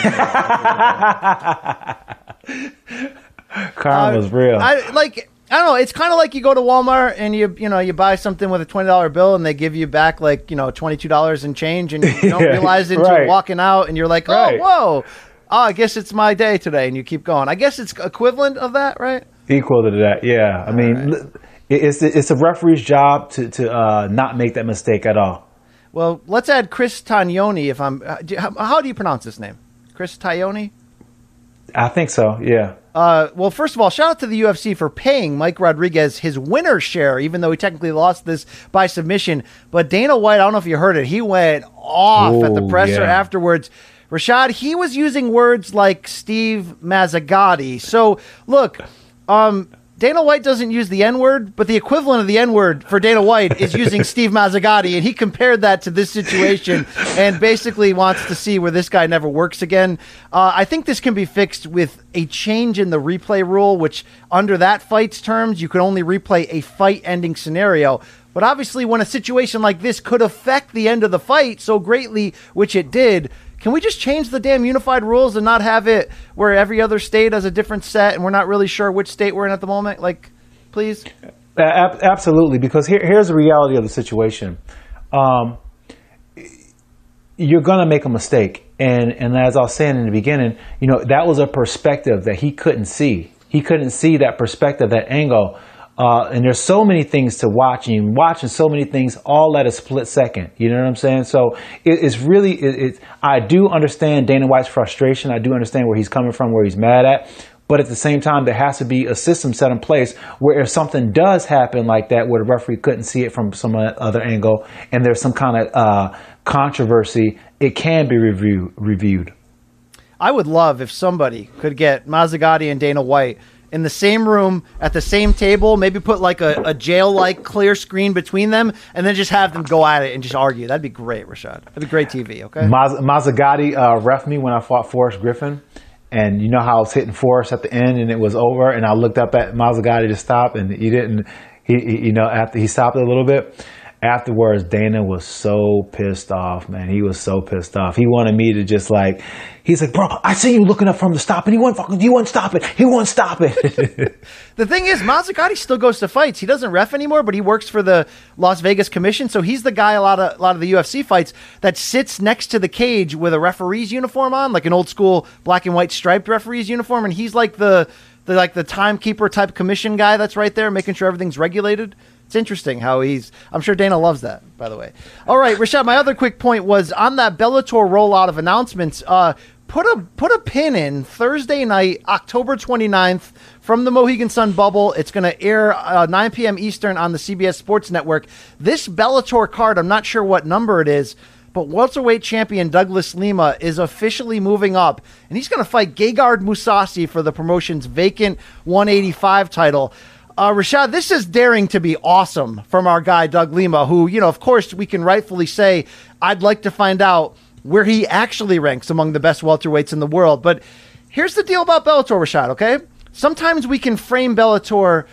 Karma's uh, real. I like. I don't know. It's kind of like you go to Walmart and you you know you buy something with a twenty dollar bill and they give you back like you know twenty two dollars in change, and you don't Yeah, realize it until right. you're walking out and you're like, oh Right. whoa, oh I guess it's my day today, and you keep going. I guess it's equivalent of that, right? Equal to that, yeah. I mean, right. it- it's it's a referee's job to to uh, not make that mistake at all. Well, let's add Chris Tognoni. If I'm, uh, do, how, how do you pronounce this name? Chris Tognoni? I think so, yeah. Uh, well, first of all, shout out to the U F C for paying Mike Rodriguez his winner's share, even though he technically lost this by submission. But Dana White, I don't know if you heard it, he went off Ooh, at the presser yeah. afterwards. Rashad, he was using words like Steve Mazzagatti. So, look, um, Dana White doesn't use the N-word, but the equivalent of the N-word for Dana White is using Steve Mazzagatti, and he compared that to this situation and basically wants to see where this guy never works again. Uh, I think this can be fixed with a change in the replay rule, which under that fight's terms, you can only replay a fight-ending scenario. But obviously, when a situation like this could affect the end of the fight so greatly, which it did, can we just change the damn unified rules and not have it where every other state has a different set and we're not really sure which state we're in at the moment? Like, please? Uh, ab- absolutely, because here, here's the reality of the situation. Um, you're going to make a mistake. And, and as I was saying in the beginning, you know, that was a perspective that he couldn't see. He couldn't see that perspective, that angle. Uh, and there's so many things to watch, and you're watching so many things all at a split second. You know what I'm saying? So it, it's really, it, it, I do understand Dana White's frustration. I do understand where he's coming from, where he's mad at. But at the same time, there has to be a system set in place where if something does happen like that, where the referee couldn't see it from some other angle, and there's some kind of uh, controversy, it can be review, reviewed. I would love if somebody could get Mazzagatti and Dana White in the same room, at the same table, maybe put like a, a jail-like clear screen between them, and then just have them go at it and just argue. That'd be great, Rashad. That'd be great T V, okay? Maz- Mazzagatti uh, ref me when I fought Forrest Griffin, and you know how I was hitting Forrest at the end and it was over, and I looked up at Mazzagatti to stop, and he didn't, he, he you know, after he stopped a little bit. Afterwards, Dana was so pissed off, man. He was so pissed off. He wanted me to just like, he's like, bro, I see you looking up from the stop, and he won't fucking, he won't stop it. He won't stop it. The thing is, Mazzagatti still goes to fights. He doesn't ref anymore, but he works for the Las Vegas Commission. So he's the guy a lot of a lot of the U F C fights that sits next to the cage with a referee's uniform on, like an old school black and white striped referee's uniform, and he's like the the like the timekeeper type commission guy that's right there, making sure everything's regulated. It's interesting how he's, I'm sure Dana loves that, by the way. All right, Rashad, my other quick point was on that Bellator rollout of announcements, uh, put a put a pin in Thursday night, October twenty-ninth, from the Mohegan Sun bubble. It's going to air uh, nine p.m. Eastern on the C B S Sports Network. This Bellator card, I'm not sure what number it is, but welterweight champion Douglas Lima is officially moving up, and he's going to fight Gegard Mousasi for the promotion's vacant one eighty-five title. Uh, Rashad, this is daring to be awesome from our guy, Doug Lima, who, you know, of course, we can rightfully say, I'd like to find out where he actually ranks among the best welterweights in the world. But here's the deal about Bellator, Rashad, okay? Sometimes we can frame Bellator,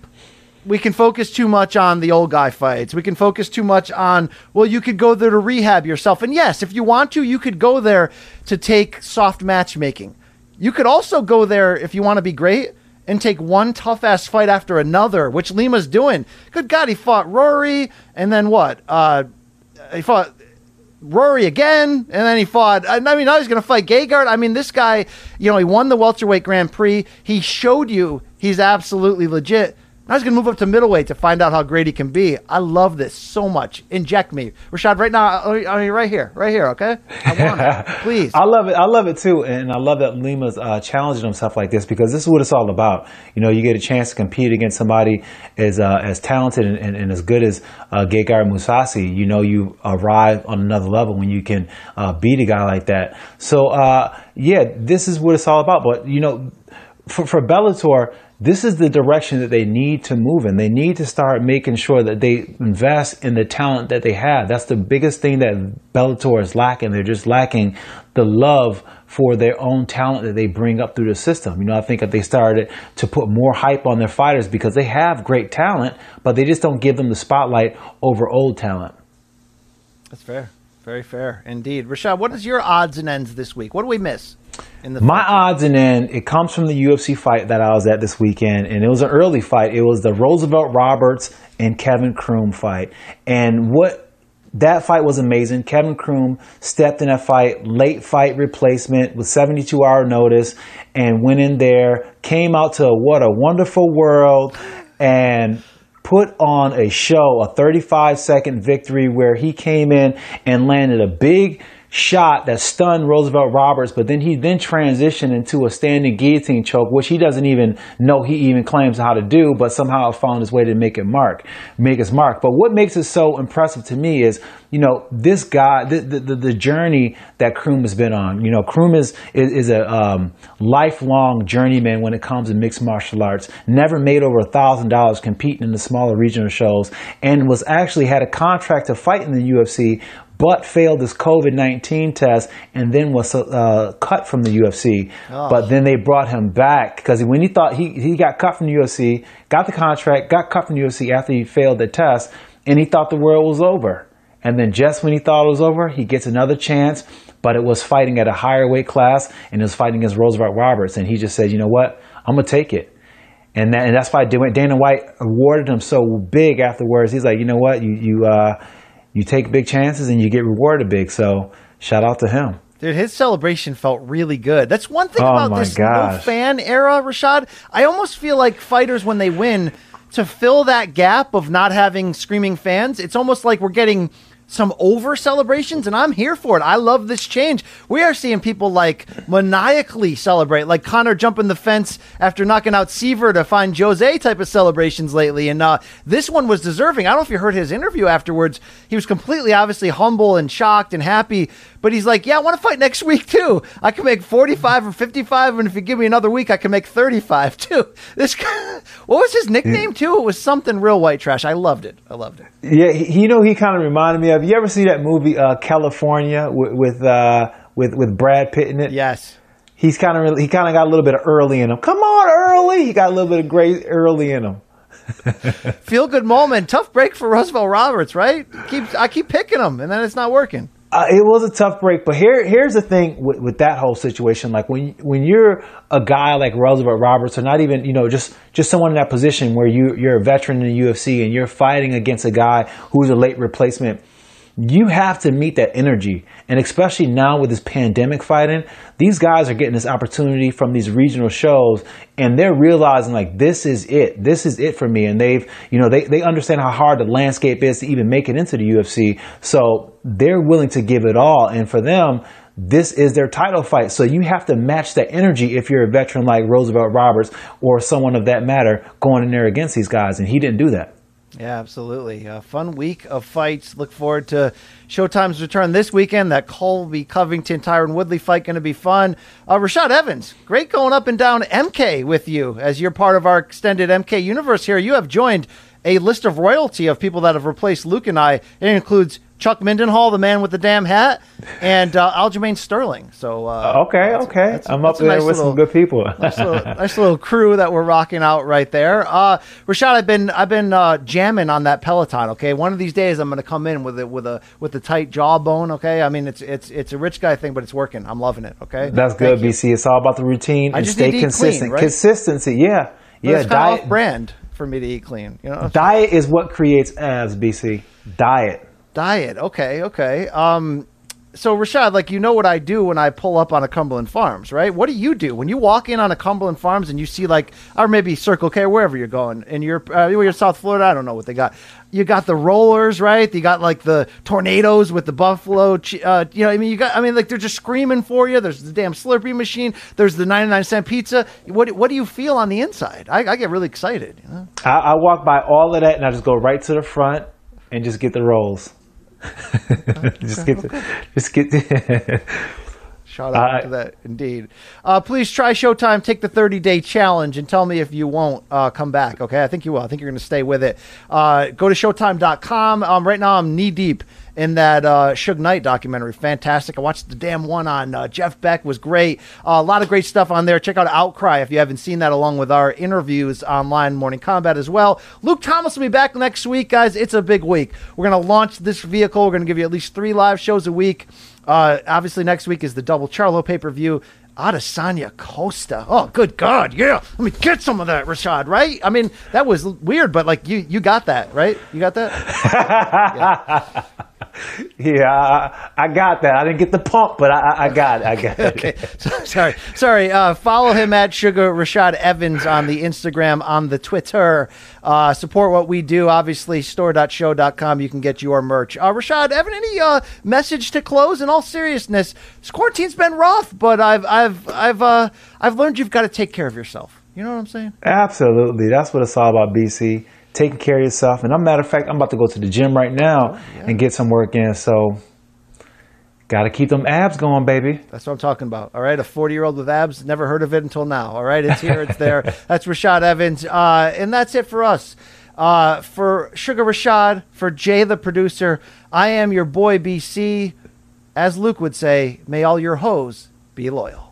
we can focus too much on the old guy fights. We can focus too much on, well, you could go there to rehab yourself. And yes, if you want to, you could go there to take soft matchmaking. You could also go there if you want to be great and take one tough-ass fight after another, which Lima's doing. Good God, he fought Rory, and then what? Uh, he fought Rory again, and then he fought, I mean, now he's going to fight Gegard. I mean, this guy, you know, he won the welterweight Grand Prix. He showed you he's absolutely legit. Now he's going to move up to middleweight to find out how great he can be. I love this so much. Inject me. Rashad, right now, I mean, right here, right here, okay? I want it. Please. I love it. I love it, too. And I love that Lima's uh, challenging himself like this, because this is what it's all about. You know, you get a chance to compete against somebody as uh, as talented and, and, and as good as uh, Gegard Mousasi. You know, you arrive on another level when you can uh, beat a guy like that. So, uh, yeah, this is what it's all about. But, you know, for, for Bellator, this is the direction that they need to move in. They need to start making sure that they invest in the talent that they have. That's the biggest thing that Bellator is lacking. They're just lacking the love for their own talent that they bring up through the system. You know, I think if they started to put more hype on their fighters, because they have great talent, but they just don't give them the spotlight over old talent. That's fair. Very fair indeed. Rashad, what is your odds and ends this week? What do we miss? In the My odds and end, it comes from the U F C fight that I was at this weekend, and it was an early fight. It was the Roosevelt Roberts and Kevin Croom fight. And what that fight was amazing. Kevin Croom stepped in that fight, late fight replacement with seventy-two hour notice, and went in there, came out to what a wonderful world, and put on a show, a thirty-five second victory where he came in and landed a big shot that stunned Roosevelt Roberts, but then he then transitioned into a standing guillotine choke, which he doesn't even know he even claims how to do, but somehow found his way to make it mark, make his mark. But what makes it so impressive to me is, you know, this guy, the the, the journey that Kroom has been on. You know, Kroom is is, is a um, lifelong journeyman when it comes to mixed martial arts. Never made over a thousand dollars competing in the smaller regional shows, and was actually had a contract to fight in the U F C, but failed his COVID nineteen test and then was uh, cut from the U F C. Oh. But then they brought him back because when he thought he, he got cut from the U F C, got the contract, got cut from the U F C after he failed the test, and he thought the world was over. And then just when he thought it was over, he gets another chance, but it was fighting at a higher weight class, and it was fighting against Roosevelt Roberts. And he just said, you know what, I'm going to take it. And, that, and that's why Dana White awarded him so big afterwards. He's like, you know what, you you uh, you take big chances and you get rewarded big. So shout out to him. Dude, his celebration felt really good. That's one thing oh about this gosh. no fan era, Rashad. I almost feel like fighters, when they win, to fill that gap of not having screaming fans, it's almost like we're getting some over celebrations, and I'm here for it. I love this change. We are seeing people like maniacally celebrate, like Connor jumping the fence after knocking out Seaver to find Jose type of celebrations lately. And uh, this one was deserving. I don't know if you heard his interview afterwards. He was completely, obviously, humble and shocked and happy. But he's like, yeah, I want to fight next week, too. I can make forty-five or fifty-five, and if you give me another week, I can make thirty-five, too. This guy, what was his nickname, too? It was something real white trash. I loved it. I loved it. Yeah, he, you know, he kind of reminded me of, you ever see that movie uh, California with with, uh, with with Brad Pitt in it? Yes. He's kind of he kind of got a little bit of early in him. Come on, early. He got a little bit of great early in him. Feel good moment. Tough break for Roosevelt Roberts, right? Keep I keep picking him, and then it's not working. Uh, it was a tough break, but here, here's the thing with, with that whole situation. Like when when you're a guy like Roosevelt Roberts, or not even, you know, just just someone in that position where you you're a veteran in the U F C and you're fighting against a guy who's a late replacement, you have to meet that energy. And especially now with this pandemic fighting, these guys are getting this opportunity from these regional shows, and they're realizing, like, this is it. This is it for me. And they've, you know, they, they understand how hard the landscape is to even make it into the U F C. So they're willing to give it all. And for them, this is their title fight. So you have to match that energy if you're a veteran like Roosevelt Roberts or someone of that matter going in there against these guys. And he didn't do that. Yeah, absolutely. A fun week of fights. Look forward to Showtime's return this weekend. That Colby Covington, Tyron Woodley fight going to be fun. Uh, Rashad Evans, great going up and down M K with you as you're part of our extended M K universe here. You have joined a list of royalty of people that have replaced Luke and I. It includes Chuck Mindenhall, the man with the damn hat, and uh, Aljamain Sterling. So uh, okay, that's, okay, that's, I'm that's up there nice with little, some good people. nice, little, nice little crew that we're rocking out right there. Uh, Rashad, I've been I've been uh, jamming on that Peloton. Okay, one of these days I'm going to come in with it with a with a tight jawbone. Okay, I mean it's it's it's a rich guy thing, but it's working. I'm loving it. Okay, that's good, Thank B C. You. It's all about the routine I and just stay need to eat consistent. Clean, right? Consistency, yeah, but yeah. It's kind of off brand for me to eat clean. You know, diet is what creates abs. B C, diet. Diet. Okay. Okay. Um, so Rashad, like, you know what I do when I pull up on a Cumberland Farms, right? What do you do when you walk in on a Cumberland Farms and you see, like, or maybe Circle K, wherever you're going, and you're, uh, you're South Florida, I don't know what they got. You got the rollers, right? You got like the tornadoes with the buffalo, uh, you know, I mean, you got, I mean, like they're just screaming for you. There's the damn Slurpee machine. There's the ninety-nine cent pizza. What, what do you feel on the inside? I, I get really excited. You know? I, I walk by all of that and I just go right to the front and just get the rolls. just get the, just get the shout out uh, to that indeed. Uh, please try Showtime, take the thirty day challenge, and tell me if you won't uh, come back. Okay, I think you will. I think you're going to stay with it. Uh, go to showtime dot com. Um, right now I'm knee deep in that uh, Suge Knight documentary. Fantastic. I watched the damn one on uh, Jeff Beck. Was great. Uh, a lot of great stuff on there. Check out Outcry if you haven't seen that, along with our interviews online, Morning Combat as well. Luke Thomas will be back next week, guys. It's a big week. We're going to launch this vehicle. We're going to give you at least three live shows a week. Uh, obviously, next week is the Double Charlo pay-per-view. Adesanya Costa. Oh, good God. Yeah. Let me get some of that, Rashad, right? I mean, that was weird, but like you, you got that, right? You got that? Yeah. Yeah, I, I got that. I didn't get the pump, but I, I got it. I got it. Okay, so, sorry, sorry. Uh, follow him at Sugar Rashad Evans on the Instagram, on the Twitter. Uh, support what we do. Obviously, store dot show dot com. You can get your merch. Uh, Rashad, Evan, any uh, message to close? In all seriousness, this quarantine's been rough, but I've, I've, I've, uh, I've learned you've got to take care of yourself. You know what I'm saying? Absolutely. That's what it's all about, B C. Taking care of yourself. And, as a matter of fact, I'm about to go to the gym right now oh, yeah. and get some work in. So, got to keep them abs going, baby. That's what I'm talking about. All right, a forty-year-old with abs, never heard of it until now. All right, it's here, it's there. That's Rashad Evans. Uh, and that's it for us. Uh, for Sugar Rashad, for Jay the producer, I am your boy, B C. As Luke would say, may all your hoes be loyal.